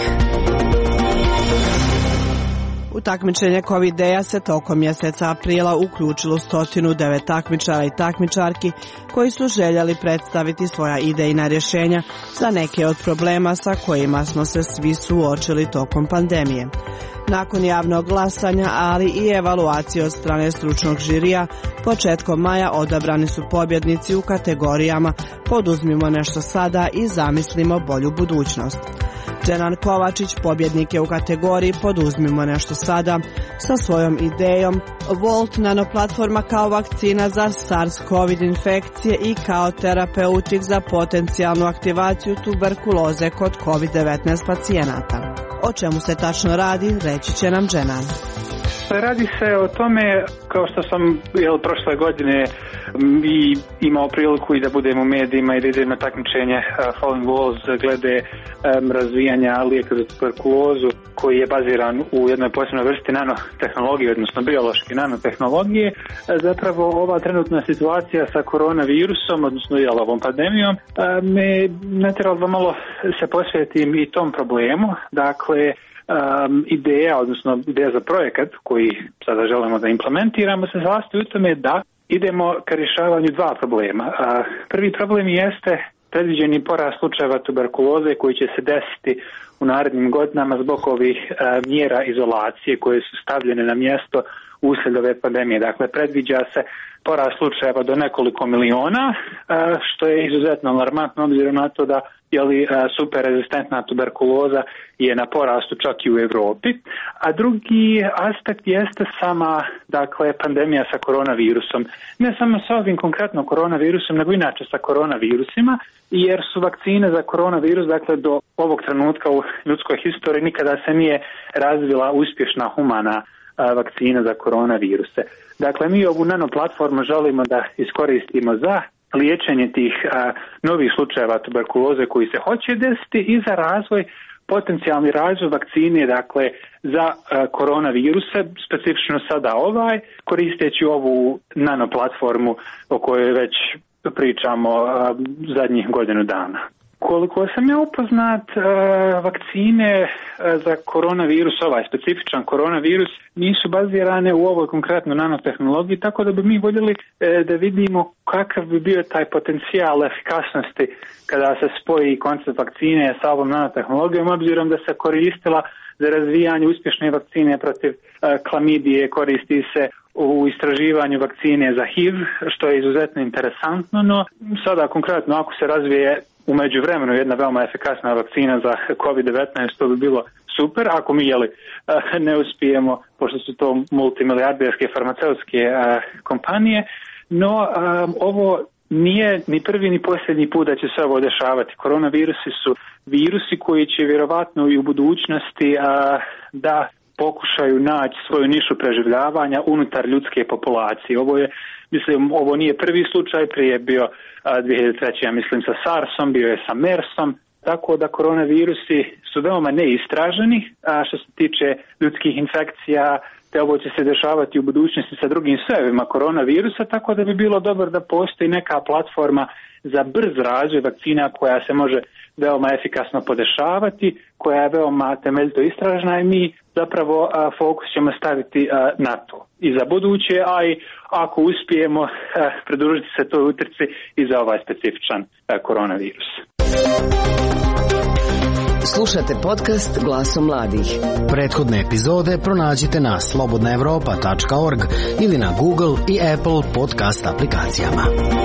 U takmičenje Covideja se tokom mjeseca aprila uključilo sto devet takmičara i takmičarki koji su željeli predstaviti svoja idejna rješenja za neke od problema sa kojima smo se svi suočili tokom pandemije. Nakon javnog glasanja, ali i evaluacije od strane stručnog žirija, početkom maja odabrani su pobjednici u kategorijama Poduzmimo nešto sada i Zamislimo bolju budućnost. Dženan Kovačić pobjednik je u kategoriji Poduzmimo nešto sada sa svojom idejom Volt nanoplatforma kao vakcina za SARS-CoV infekcije i kao terapeutik za potencijalnu aktivaciju tuberkuloze kod kovid devetnaest pacijenata. O čemu se tačno radi, reći će nam Dženan. Radi se o tome, kao što sam jel, prošle godine i imao priliku i da budem u medijima i da idem na takmičenje uh, Falling Walls glede um, razvijanja lijeka za tuberkulozu koji je baziran u jednoj posebnoj vrsti nanotehnologije, odnosno biološke nanotehnologije. Zapravo ova trenutna situacija sa koronavirusom, odnosno jel, ovom pandemijom, uh, me natjeralo da malo se posvetim i tom problemu. Dakle, Um, ideja, odnosno ideja za projekat koji sada želimo da implementiramo se sastoji u tome da idemo ka rješavanju dva problema. Uh, prvi problem jeste predviđeni porast slučajeva tuberkuloze koji će se desiti u narednim godinama zbog ovih uh, mjera izolacije koje su stavljene na mjesto uslijed ove pandemije. Dakle, predviđa se porast slučajeva do nekoliko miliona, uh, što je izuzetno alarmantno obzirom na to da jeli, superrezistentna tuberkuloza je na porastu čak i u Europi. A drugi aspekt jeste sama dakle, pandemija sa koronavirusom. Ne samo sa ovim konkretno koronavirusom, nego inače sa koronavirusima, jer su vakcine za koronavirus, dakle do ovog trenutka u ljudskoj historiji nikada se nije razvila uspješna humana a, vakcina za koronaviruse. Dakle, mi ovu nanoplatformu želimo da iskoristimo za liječenje tih a, novih slučajeva tuberkuloze koji se hoće desiti i za razvoj, potencijalni razvoj vakcine, dakle, za a, koronaviruse, specifično sada ovaj, koristeći ovu nanoplatformu o kojoj već pričamo a, zadnjih godinu dana. Koliko sam ja upoznat, vakcine za koronavirus, ovaj specifičan koronavirus, nisu bazirane u ovoj konkretno nanotehnologiji, tako da bi mi voljeli da vidimo kakav bi bio taj potencijal efikasnosti kada se spoji koncept vakcine sa ovom nanotehnologijom, obzirom da se koristila za razvijanje uspješne vakcine protiv klamidije, koristi se u istraživanju vakcine za H I V, što je izuzetno interesantno, no sada konkretno ako se razvije u međuvremenu jedna veoma efikasna vakcina za kovid devetnaest, to bi bilo super. Ako mi jeli, ne uspijemo, pošto su to multimilijarderske farmaceutske kompanije, no ovo nije ni prvi ni posljednji put da će se ovo dešavati. Koronavirusi su virusi koji će vjerovatno i u budućnosti da pokušaju naći svoju nišu preživljavanja unutar ljudske populacije. Ovo je, mislim, ovo nije prvi slučaj, prije je bio dvije hiljade treće. ja mislim sa SARSom, bio je sa MERSom, tako da koronavirusi su veoma neistraženi, a što se tiče ljudskih infekcija, te ovo će se dešavati u budućnosti sa drugim sojevima koronavirusa, tako da bi bilo dobro da postoji neka platforma za brz razvoj vakcina koja se može veoma efikasno podešavati, koja je veoma temeljito istražena i mi zapravo a, fokus ćemo staviti a, na to i za buduće, a i ako uspijemo a, pridružiti se toj utrci i za ovaj specifičan a, koronavirus. Slušate podcast Glasom mladih. Prethodne epizode pronađite na slobodna evropa tačka org ili na Google i Apple podcast aplikacijama.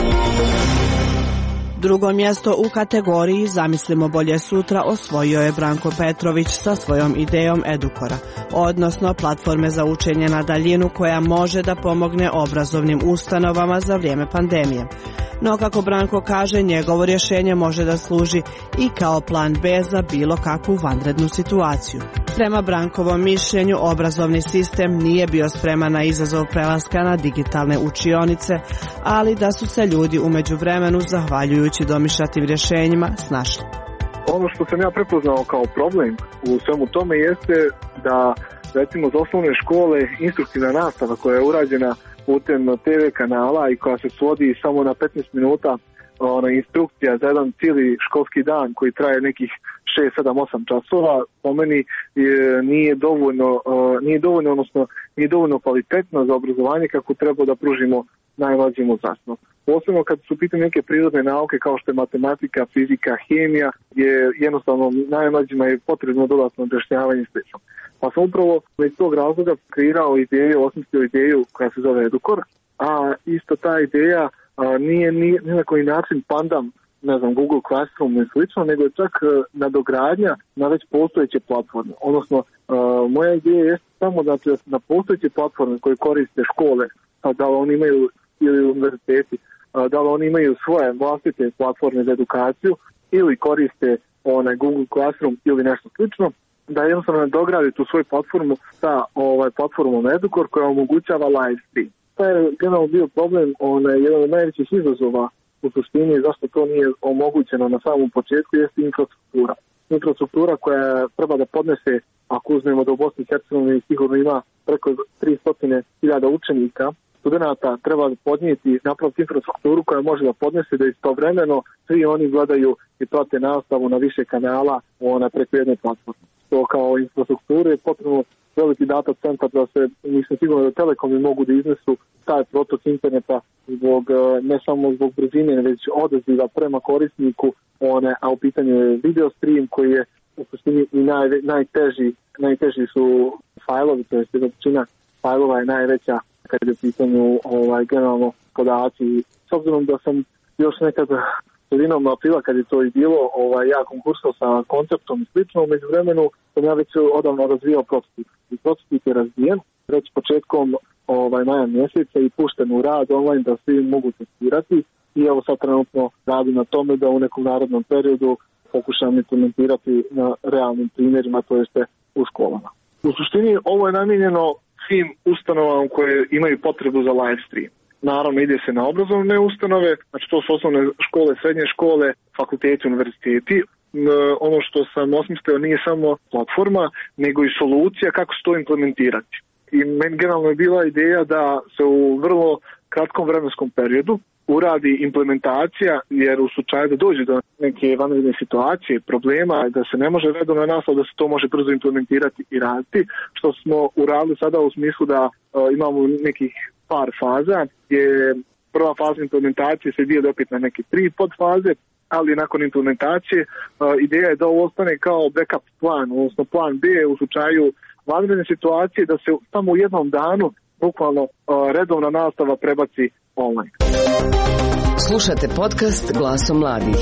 Drugo mjesto u kategoriji Zamislimo bolje sutra osvojio je Branko Petrović sa svojom idejom Edukora, odnosno platforme za učenje na daljinu koja može da pomogne obrazovnim ustanovama za vrijeme pandemije. No, kako Branko kaže, njegovo rješenje može da služi i kao plan B za bilo kakvu vanrednu situaciju. Prema Brankovom mišljenju, obrazovni sistem nije bio spreman na izazov prelaska na digitalne učionice, ali da su se ljudi u međuvremenu, zahvaljujući domišljatim rješenjima, snašli. Ono što sam ja prepoznao kao problem u svemu tome jeste da, recimo, za osnovne škole instruktivna nastava koja je urađena putem te ve kanala i koja se svodi samo na petnaest minuta, ona instrukcija za jedan cijeli školski dan koji traje nekih šest, sedam, osam časova, po meni je, nije dovoljno, uh, nije dovoljno, odnosno nije dovoljno kvalitetno za obrazovanje kako treba da pružimo najmlađim uzrastom. Posebno kad su pitanje neke prirodne nauke kao što je matematika, fizika, hemija, je jednostavno najmlađima je potrebno dodatno objašnjavanje i slično. Pa sam upravo iz tog razloga kreirao ideju, osmislio ideju koja se zove Edukor, a isto ta ideja a, nije ni na koji način pandam, ne znam, Google Classroom i slično, nego je čak a, nadogradnja na već postojeće platforme. Odnosno, a, moja ideja je samo da na postojeće platforme koje koriste škole, a da li oni imaju ili univerziteti, a, da li oni imaju svoje vlastite platforme za edukaciju ili koriste onaj Google Classroom ili nešto slično, da jednostavno nadogradi tu svoju platformu sa ovaj, platformom Edukor koja omogućava live stream. To je generalno bio problem, onaj, jedan od najvećih izazova u suštini zašto to nije omogućeno na samom početku jeste infrastruktura. Infrastruktura koja treba da podnese, ako uzmemo da u Bosni i Hercegovini sigurno ima preko tristo hiljada učenika, studenta treba da podnijeti napraviti infrastrukturu koja može da podnese da istovremeno svi oni gledaju i prate nastavu na više kanala ona preko jedne platforme. To kao infrastrukturu je potrebno veliki data centar da se, mislim sigurno da telekomi mogu da iznesu taj protok interneta zbog, ne samo zbog brzine, već odaziva prema korisniku, one, a u pitanju je video stream koji je u suštini i naj, najteži, najteži su fajlovi, to je većina fajlova je najveća kad je u pitanju ovaj, generalno podaci. S obzirom da sam još nekad sredinom aprila kad je to i bilo, ovaj, ja konkursao sa konceptom i slično, među vremenu sam ja već odavno razvijao prototip. I prototip je razvijen, već početkom ovaj, maja mjeseca i pušten u rad online da svi mogu testirati i evo sad trenutno radim na tome da u nekom narodnom periodu pokušam implementirati na realnim primjerima, to jeste u školama. U suštini ovo je namijenjeno svim ustanovama koje imaju potrebu za live stream. Naravno ide se na obrazovne ustanove, znači to su osnovne škole, srednje škole, fakulteti, univerziteti. Ono što sam osmislio nije samo platforma, nego i solucija kako se to implementirati. I meni generalno je bila ideja da se u vrlo kratkom vremenskom periodu uradi implementacija, jer u slučaju da dođe do neke vanredne situacije, problema, da se ne može redovna nastava, da se to može brzo implementirati i raditi, što smo uradili sada u smislu da uh, imamo nekih par faza, gdje prva faza implementacije se dijeli opet na neke tri podfaze, ali nakon implementacije uh, ideja je da ovo ostane kao backup plan, odnosno plan B u slučaju vanredne situacije, da se samo u jednom danu bukvalno uh, redovna nastava prebaci online. Slušate podcast Glasom mladih.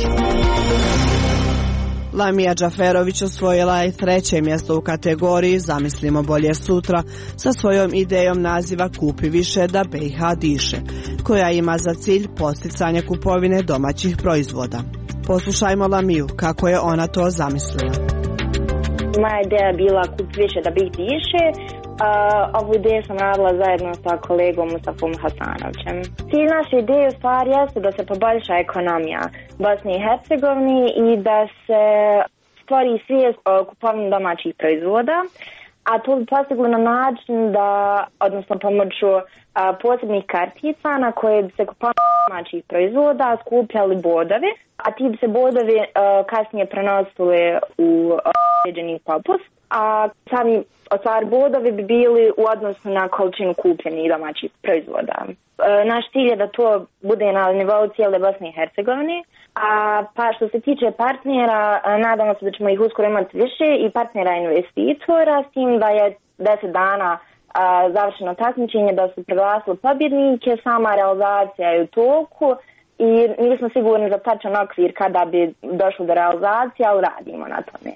Lamija Džaferović osvojila je treće mjesto u kategoriji Zamislimo bolje sutra sa svojom idejom naziva Kupi više da B i H diše, koja ima za cilj podsticanje kupovine domaćih proizvoda. Poslušajmo Lamiju kako je ona to zamislila. Moja ideja je bila Kupi više da B i H diše. Uh, ovu ideju sam radila zajedno sa kolegom Mustafom Hasanovićem. Cilj naše ideje u stvari jeste da se poboljša ekonomija Bosne i Hercegovine i da se stvori svijest o kupovini domaćih proizvoda, a to bi postiglo na način da, odnosno pomoću uh, posebnih kartica na koje bi se kupovini domaćih proizvoda skupljali bodovi, a ti bi se bodovi uh, kasnije prenosili u određeni popust, a sami ostvar bodovi bi bili u odnosu na količinu kupljenih domaćih proizvoda. E, naš cilj je da to bude na nivou cijele Bosne i Hercegovine, a pa što se tiče partnera, nadamo se da ćemo ih uskoro imati više i partnera investitora, s tim da je deset dana a, završeno takmičenje, da su proglasili pobjednike, sama realizacija je u toku i nismo sigurni za tačan okvir kada bi došlo do realizacije, ali radimo na tome.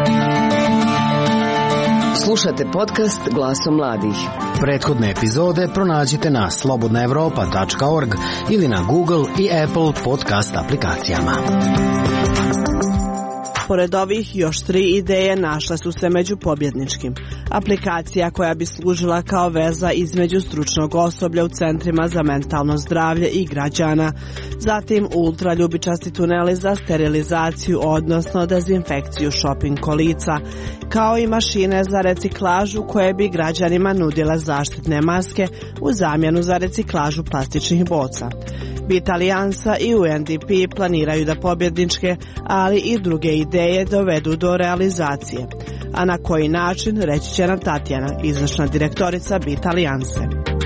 Slušate podcast Glasom mladih. Prethodne epizode pronađite na slobodna evropa tačka org ili na Google i Apple podcast aplikacijama. Pored ovih, još tri ideje našle su se među pobjedničkim. Aplikacija koja bi služila kao veza između stručnog osoblja u centrima za mentalno zdravlje i građana. Zatim ultraljubičasti tuneli za sterilizaciju, odnosno dezinfekciju shopping kolica, kao i mašine za reciklažu koje bi građanima nudile zaštitne maske u zamjenu za reciklažu plastičnih boca. Bit Alijansa i U N D P planiraju da pobjedničke, ali i druge ideje dovedu do realizacije. A na koji način, reći će nam Tatjana, izvršna direktorica Bit Alijanse.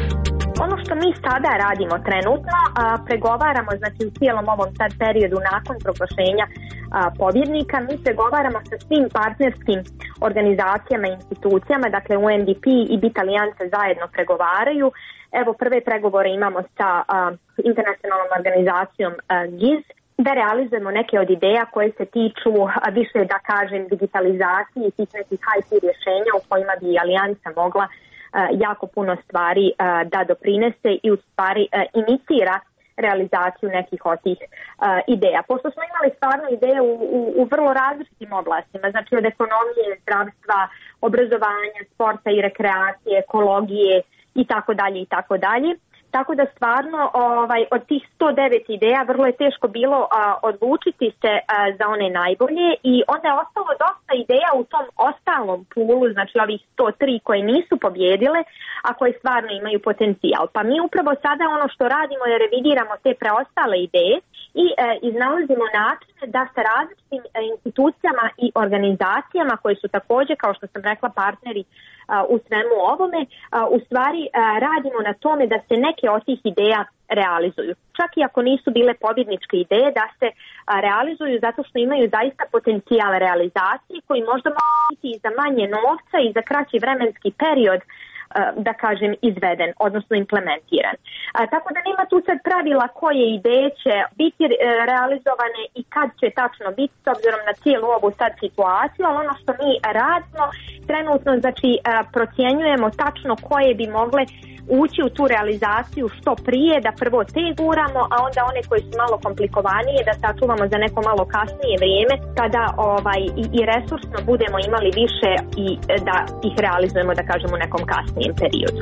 Ono što mi sada radimo trenutno, a, pregovaramo, znači u cijelom ovom sad periodu nakon proglašenja a, pobjednika, mi pregovaramo sa svim partnerskim organizacijama i institucijama, dakle U N D P i Bit Alijanse zajedno pregovaraju. Evo, prve pregovore imamo sa a, internacionalnom organizacijom a, G I Z, da realizujemo neke od ideja koje se tiču a, više, da kažem, digitalizacije i tih nekih I T rješenja u kojima bi Alijansa mogla a, jako puno stvari a, da doprinese i u stvari a, inicira realizaciju nekih od tih a, ideja. Pošto smo imali stvarno ideje u, u, u vrlo različitim oblastima, znači od ekonomije, zdravstva, obrazovanja, sporta i rekreacije, ekologije i tako dalje i tako dalje. Tako da stvarno ovaj, od tih sto devet ideja vrlo je teško bilo a, odlučiti se a, za one najbolje i onda je ostalo dosta ideja u tom ostalom pulu, znači ovih sto tri koje nisu pobjedile, a koje stvarno imaju potencijal. Pa mi upravo sada ono što radimo je revidiramo te preostale ideje i e, iznalazimo načine da sa različitim e, institucijama i organizacijama koje su također, kao što sam rekla, partneri a, u svemu ovome, a, u stvari a, radimo na tome da se neke od tih ideja realizuju. Čak i ako nisu bile pobjedničke ideje, da se a, realizuju zato što imaju zaista potencijal realizacije koji možda može biti i za manje novca i za kraći vremenski period, da kažem, izveden, odnosno implementiran. A, tako da nema tu sad pravila koje ideje će biti e, realizovane i kad će tačno biti s obzirom na cijelu ovu sad situaciju, ali ono što mi radimo trenutno, znači a, procjenjujemo tačno koje bi mogle ući u tu realizaciju što prije, da prvo te guramo, a onda one koje su malo komplikovanije da sačuvamo za neko malo kasnije vrijeme kada ovaj, i, i resursno budemo imali više i da ih realizujemo, da kažemo, u nekom kasnijem periodu.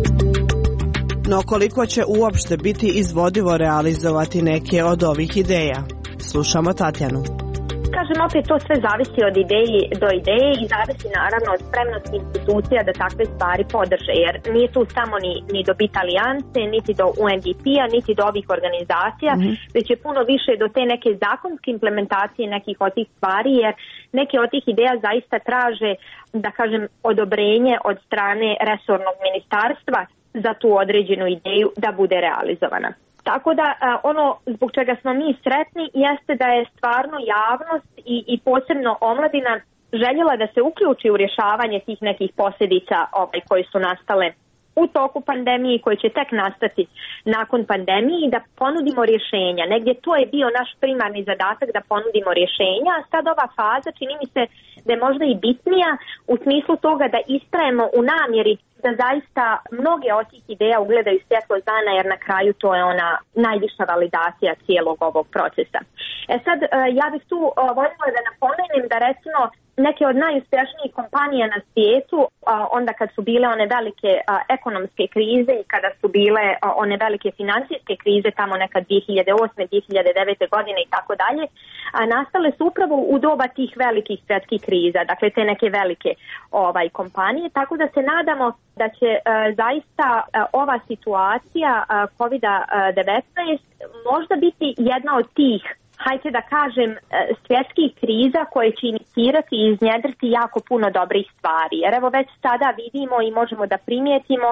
No koliko će uopšte biti izvodivo realizovati neke od ovih ideja? Slušamo Tatjanu. kažem, opet to sve zavisi od ideje do ideje i zavisi naravno od spremnosti institucija da takve stvari podrže, jer nije tu samo ni, ni do BIT alijance, niti do U N D P-a, niti do ovih organizacija, mm-hmm. već je puno više do te neke zakonske implementacije nekih od tih stvari, jer neke od tih ideja zaista traže, da kažem, odobrenje od strane resornog ministarstva za tu određenu ideju da bude realizovana. Tako da ono zbog čega smo mi sretni jeste da je stvarno javnost i, i posebno omladina željela da se uključi u rješavanje tih nekih posljedica ovaj, koje su nastale u toku pandemije i koje će tek nastati nakon pandemije i da ponudimo rješenja. Negdje to je bio naš primarni zadatak da ponudimo rješenja, a sad ova faza čini mi se da je možda i bitnija u smislu toga da istrajemo u namjeri da zaista mnoge od tih ideja ugledaju svjetlo dana, jer na kraju to je ona najviša validacija cijelog ovog procesa. E sad, ja bih tu voljela da napomenem da recimo neke od najuspješnijih kompanija na svijetu, onda kad su bile one velike ekonomske krize i kada su bile one velike financijske krize tamo nekad dvije hiljade osme. dvije hiljade devete. godine i tako dalje, nastale su upravo u doba tih velikih svjetskih kriza, dakle te neke velike ovaj kompanije, tako da se nadamo da će uh, zaista uh, ova situacija uh, kovid devetnaest možda biti jedna od tih, hajde da kažem, uh, svjetskih kriza koje će inicirati i iznjedriti jako puno dobrih stvari. Jer evo već sada vidimo i možemo da primijetimo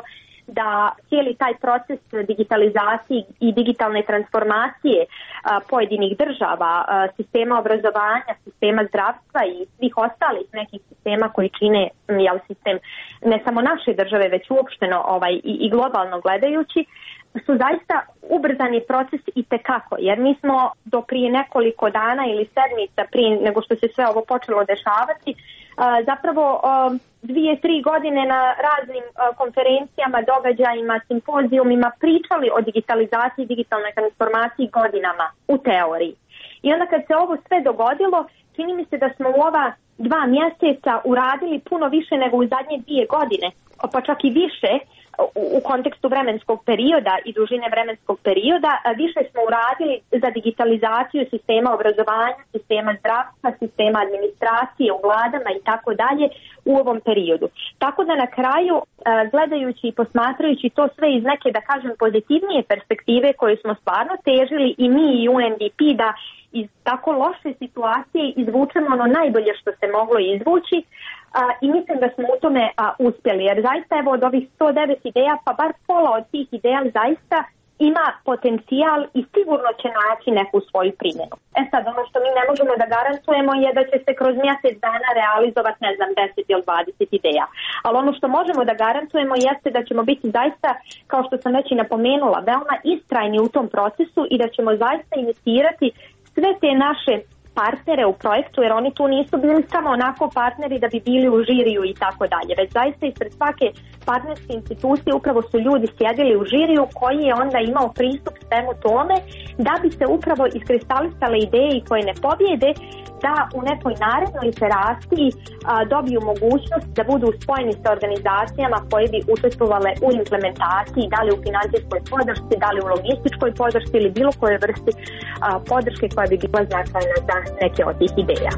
da cijeli taj proces digitalizacije i digitalne transformacije a, pojedinih država, a, sistema obrazovanja, sistema zdravstva i svih ostalih nekih sistema koji čine jel, sistem ne samo naše države, već uopšteno ovaj, i, i globalno gledajući, su zaista ubrzani proces i tekako, jer mi smo do prije nekoliko dana ili sedmica prije nego što se sve ovo počelo dešavati, zapravo dvije, tri godine na raznim konferencijama, događajima, simpozijumima pričali o digitalizaciji, digitalnoj transformaciji godinama u teoriji. I onda kad se ovo sve dogodilo, čini mi se da smo u ova dva mjeseca uradili puno više nego u zadnje dvije godine, pa čak i više, u kontekstu vremenskog perioda i dužine vremenskog perioda, više smo uradili za digitalizaciju sistema obrazovanja, sistema zdravstva, sistema administracije u vladama i tako dalje u ovom periodu. Tako da na kraju, gledajući i posmatrajući to sve iz neke, da kažem, pozitivnije perspektive koje smo stvarno težili i mi i U N D P da iz tako loše situacije izvučemo ono najbolje što se moglo izvući. A, i mislim da smo u tome a, uspjeli, jer zaista evo od ovih sto devet ideja, pa bar pola od tih ideja zaista ima potencijal i sigurno će naći neku svoju primjenu. E sad, ono što mi ne možemo da garantujemo je da će se kroz mjesec dana realizovati, ne znam, deset ili dvadeset ideja. Ali ono što možemo da garantujemo jeste da ćemo biti zaista, kao što sam već i napomenula, veoma istrajni u tom procesu i da ćemo zaista inicirati sve te naše partnere u projektu, jer oni tu nisu bili samo onako partneri da bi bili u žiriju i tako dalje, već zaista ispred svake partnerske institucije upravo su ljudi sjedili u žiriju koji je onda imao pristup svemu tome da bi se upravo iskristalisale ideje koje ne pobjede, da u nekoj narednoj iteraciji a, dobiju mogućnost da budu spojeni sa organizacijama koje bi učestvovale u implementaciji, da li u financijskoj podršci, da li u logističkoj podršci ili bilo koje vrsti a, podrške koja bi bila značajna za neke od tih ideja.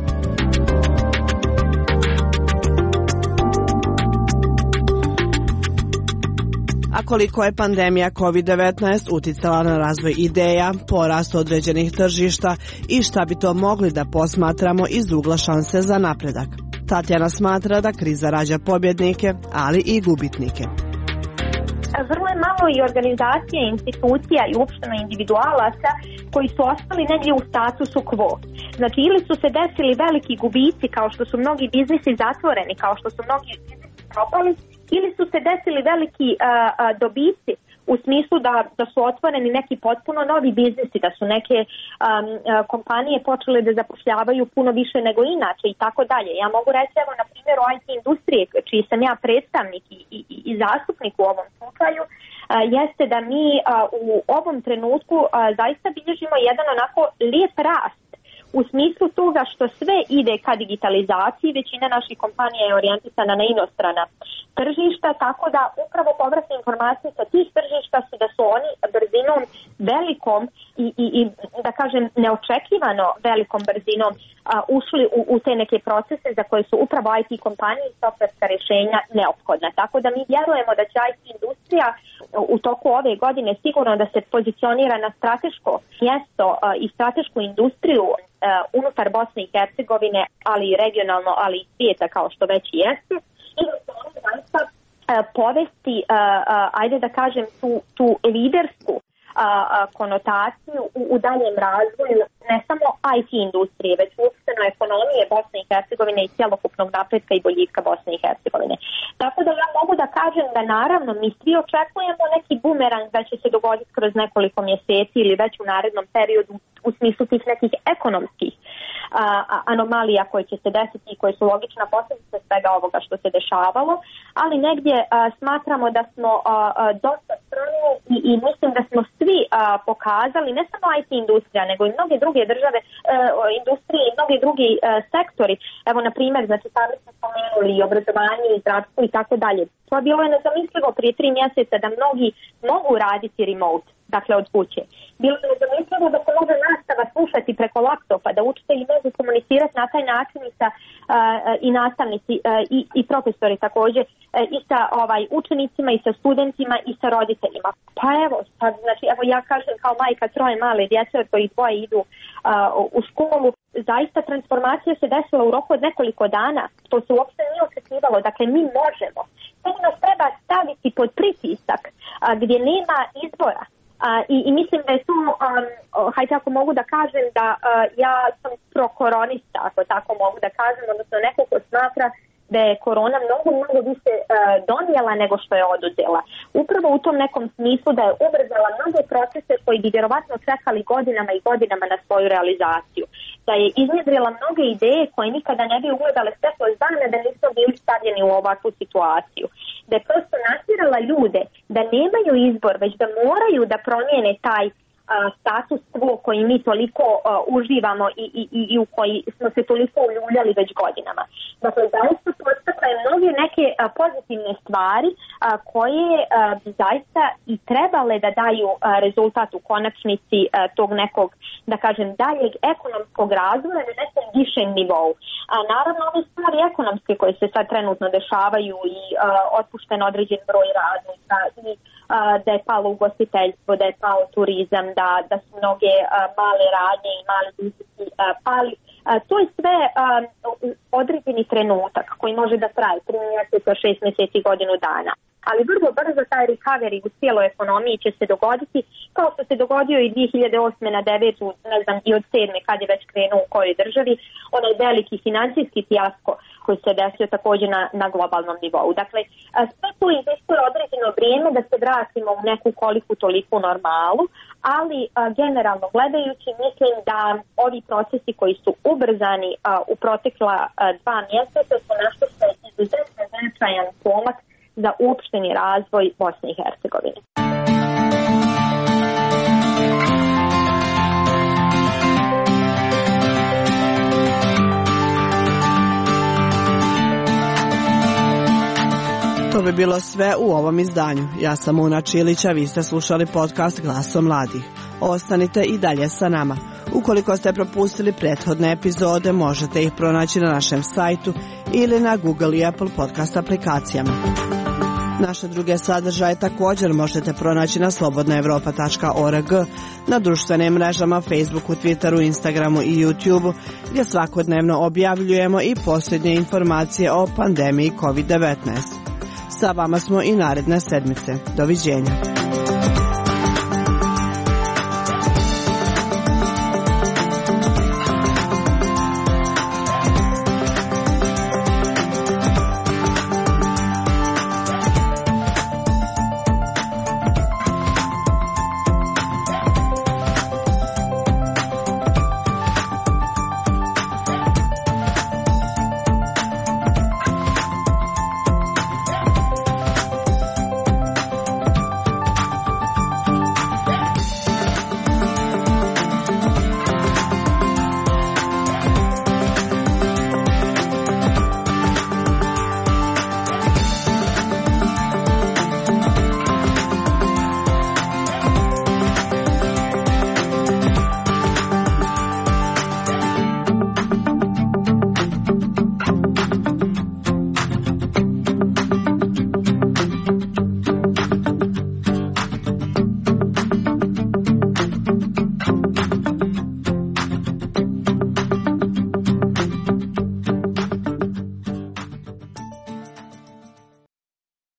A koliko je pandemija kovid devetnaest uticala na razvoj ideja, porast određenih tržišta i šta bi to mogli da posmatramo iz ugla šanse za napredak? Tatjana smatra da kriza rađa pobjednike, ali i gubitnike. Vrlo je malo i organizacija, institucija i uopšteno individualaca koji su ostali negdje u statusu quo. Znači, ili su se desili veliki gubici kao što su mnogi biznisi zatvoreni, kao što su mnogi biznisi propali, ili su se desili veliki a, a, dobici u smislu da, da su otvoreni neki potpuno novi biznisi, da su neke um, a, kompanije počele da zapošljavaju puno više nego inače i tako dalje. Ja mogu reći, evo, na primjer, o I T industrije, čiji sam ja predstavnik i, i, i zastupnik u ovom slučaju, a, jeste da mi a, u ovom trenutku a, zaista bilježimo jedan onako lijep rast u smislu toga što sve ide ka digitalizaciji, većina naših kompanija je orijentisana na inostrana tržišta, tako da upravo povratne informacije sa tih tržišta su da su oni brzinom velikom i, i, i da kažem neočekivano velikom brzinom a, ušli u, u te neke procese za koje su upravo I T kompanije i softverska rješenja neophodna. Tako da mi vjerujemo da će I T industrija u toku ove godine sigurno da se pozicionira na strateško mjesto a, i stratešku industriju a, unutar Bosne i Hercegovine, ali i regionalno, ali i svijeta kao što već i jeste. I da se oni zaista povesti, a, a, ajde da kažem, tu, tu lidersku a, a, konotaciju u, u daljem razvoju ne samo I T industrije, već uopšteno ekonomije Bosne i Hercegovine i cjelokupnog napretka i boljitka Bosne i Hercegovine. Tako da ja mogu da kažem da naravno mi svi očekujemo neki bumerang da će se dogoditi kroz nekoliko mjeseci ili već u narednom periodu u smislu tih nekih ekonomskih a, a, anomalija koje će se desiti i koje su logična posljedica svega ovoga što se dešavalo, ali negdje a, smatramo da smo a, a, dosta strani i, i mislim da smo svi a, pokazali, ne samo I T industrija, nego i mnoge druge države, a, industrije i mnogi drugi a, sektori. Evo, na primjer, znači, sami smo spomenuli i obrazovanje i zdravstvo i tako dalje. To bilo je nezamislivo prije tri mjeseca da mnogi mogu raditi remote, dakle od kuće. Bilo je nezamislivo da se može nastava slušati preko laptopa, da učitelji mogu komunicirati na taj način i sa uh, i nastavnici uh, i, i profesori također uh, i sa ovaj učenicima i sa studentima i sa roditeljima. Pa evo, sad, znači evo ja kažem kao majka troje male djece od kojih dvoje idu uh, u školu, zaista transformacija se desila u roku od nekoliko dana. To se uopšte nije očekivalo. Dakle, mi možemo. Samo nas treba staviti pod pritisak a, gdje nema izbora. A, i, I mislim da je to, um, hajde ako mogu da kažem da a, ja sam prokoronista, ako tako mogu da kažem, odnosno neko ko smatra da je korona mnogo, mnogo više uh, donijela nego što je oduzela. Upravo u tom nekom smislu da je ubrzala mnoge procese koji bi vjerovatno čekali godinama i godinama na svoju realizaciju. Da je iznjedrila mnoge ideje koje nikada ne bi ugledale svjetlo dana da nisu bili stavljeni u ovakvu situaciju. Da je prosto natjerala ljude da nemaju izbor, već da moraju da promijene taj status quo koji mi toliko uh, uživamo i, i, i u koji smo se toliko uljuljali već godinama. Dakle, zaista podstakle mnoge neke uh, pozitivne stvari uh, koje uh, bi zaista i trebale da daju uh, rezultat u konačnici uh, tog nekog, da kažem, daljeg ekonomskog razvoja na nekom višem nivou. A naravno, ove stvari ekonomske koje se sad trenutno dešavaju i uh, otpušten određen broj radnika i Uh, da je palo ugostiteljstvo, da je pao turizam, da, da su mnoge uh, male radnje i mali biznisi uh, pali. Uh, to je sve uh, određeni trenutak koji može da traje tri mjeseca, šest mjeseci, godinu dana. Ali vrlo brzo taj recovery u cijeloj ekonomiji će se dogoditi, kao što se dogodio i dvije hiljade osme na devetu, ne znam, i od sedme kad je već krenuo u kojoj državi, onaj veliki financijski fijasko koji se desio također na, na globalnom nivou. Dakle, sve to iziskuje određeno vrijeme da se vratimo u neku koliku toliku normalu, ali a, generalno gledajući mislim da ovi procesi koji su ubrzani a, u protekla a, dva mjeseca su nešto što je izuzetno značajan pomak za uopšteni razvoj Bosne i Hercegovine. To bi bilo sve u ovom izdanju. Ja sam Una Čilić, a vi ste slušali podcast Glasom mladih. Ostanite i dalje sa nama. Ukoliko ste propustili prethodne epizode, možete ih pronaći na našem sajtu ili na Google i Apple podcast aplikacijama. Naše druge sadržaje također možete pronaći na slobodna evropa tačka org, na društvenim mrežama Facebooku, Twitteru, Instagramu i YouTubeu, gdje svakodnevno objavljujemo i posljednje informacije o pandemiji kovid devetnaest. Sa vama smo i naredne sedmice. Doviđenja.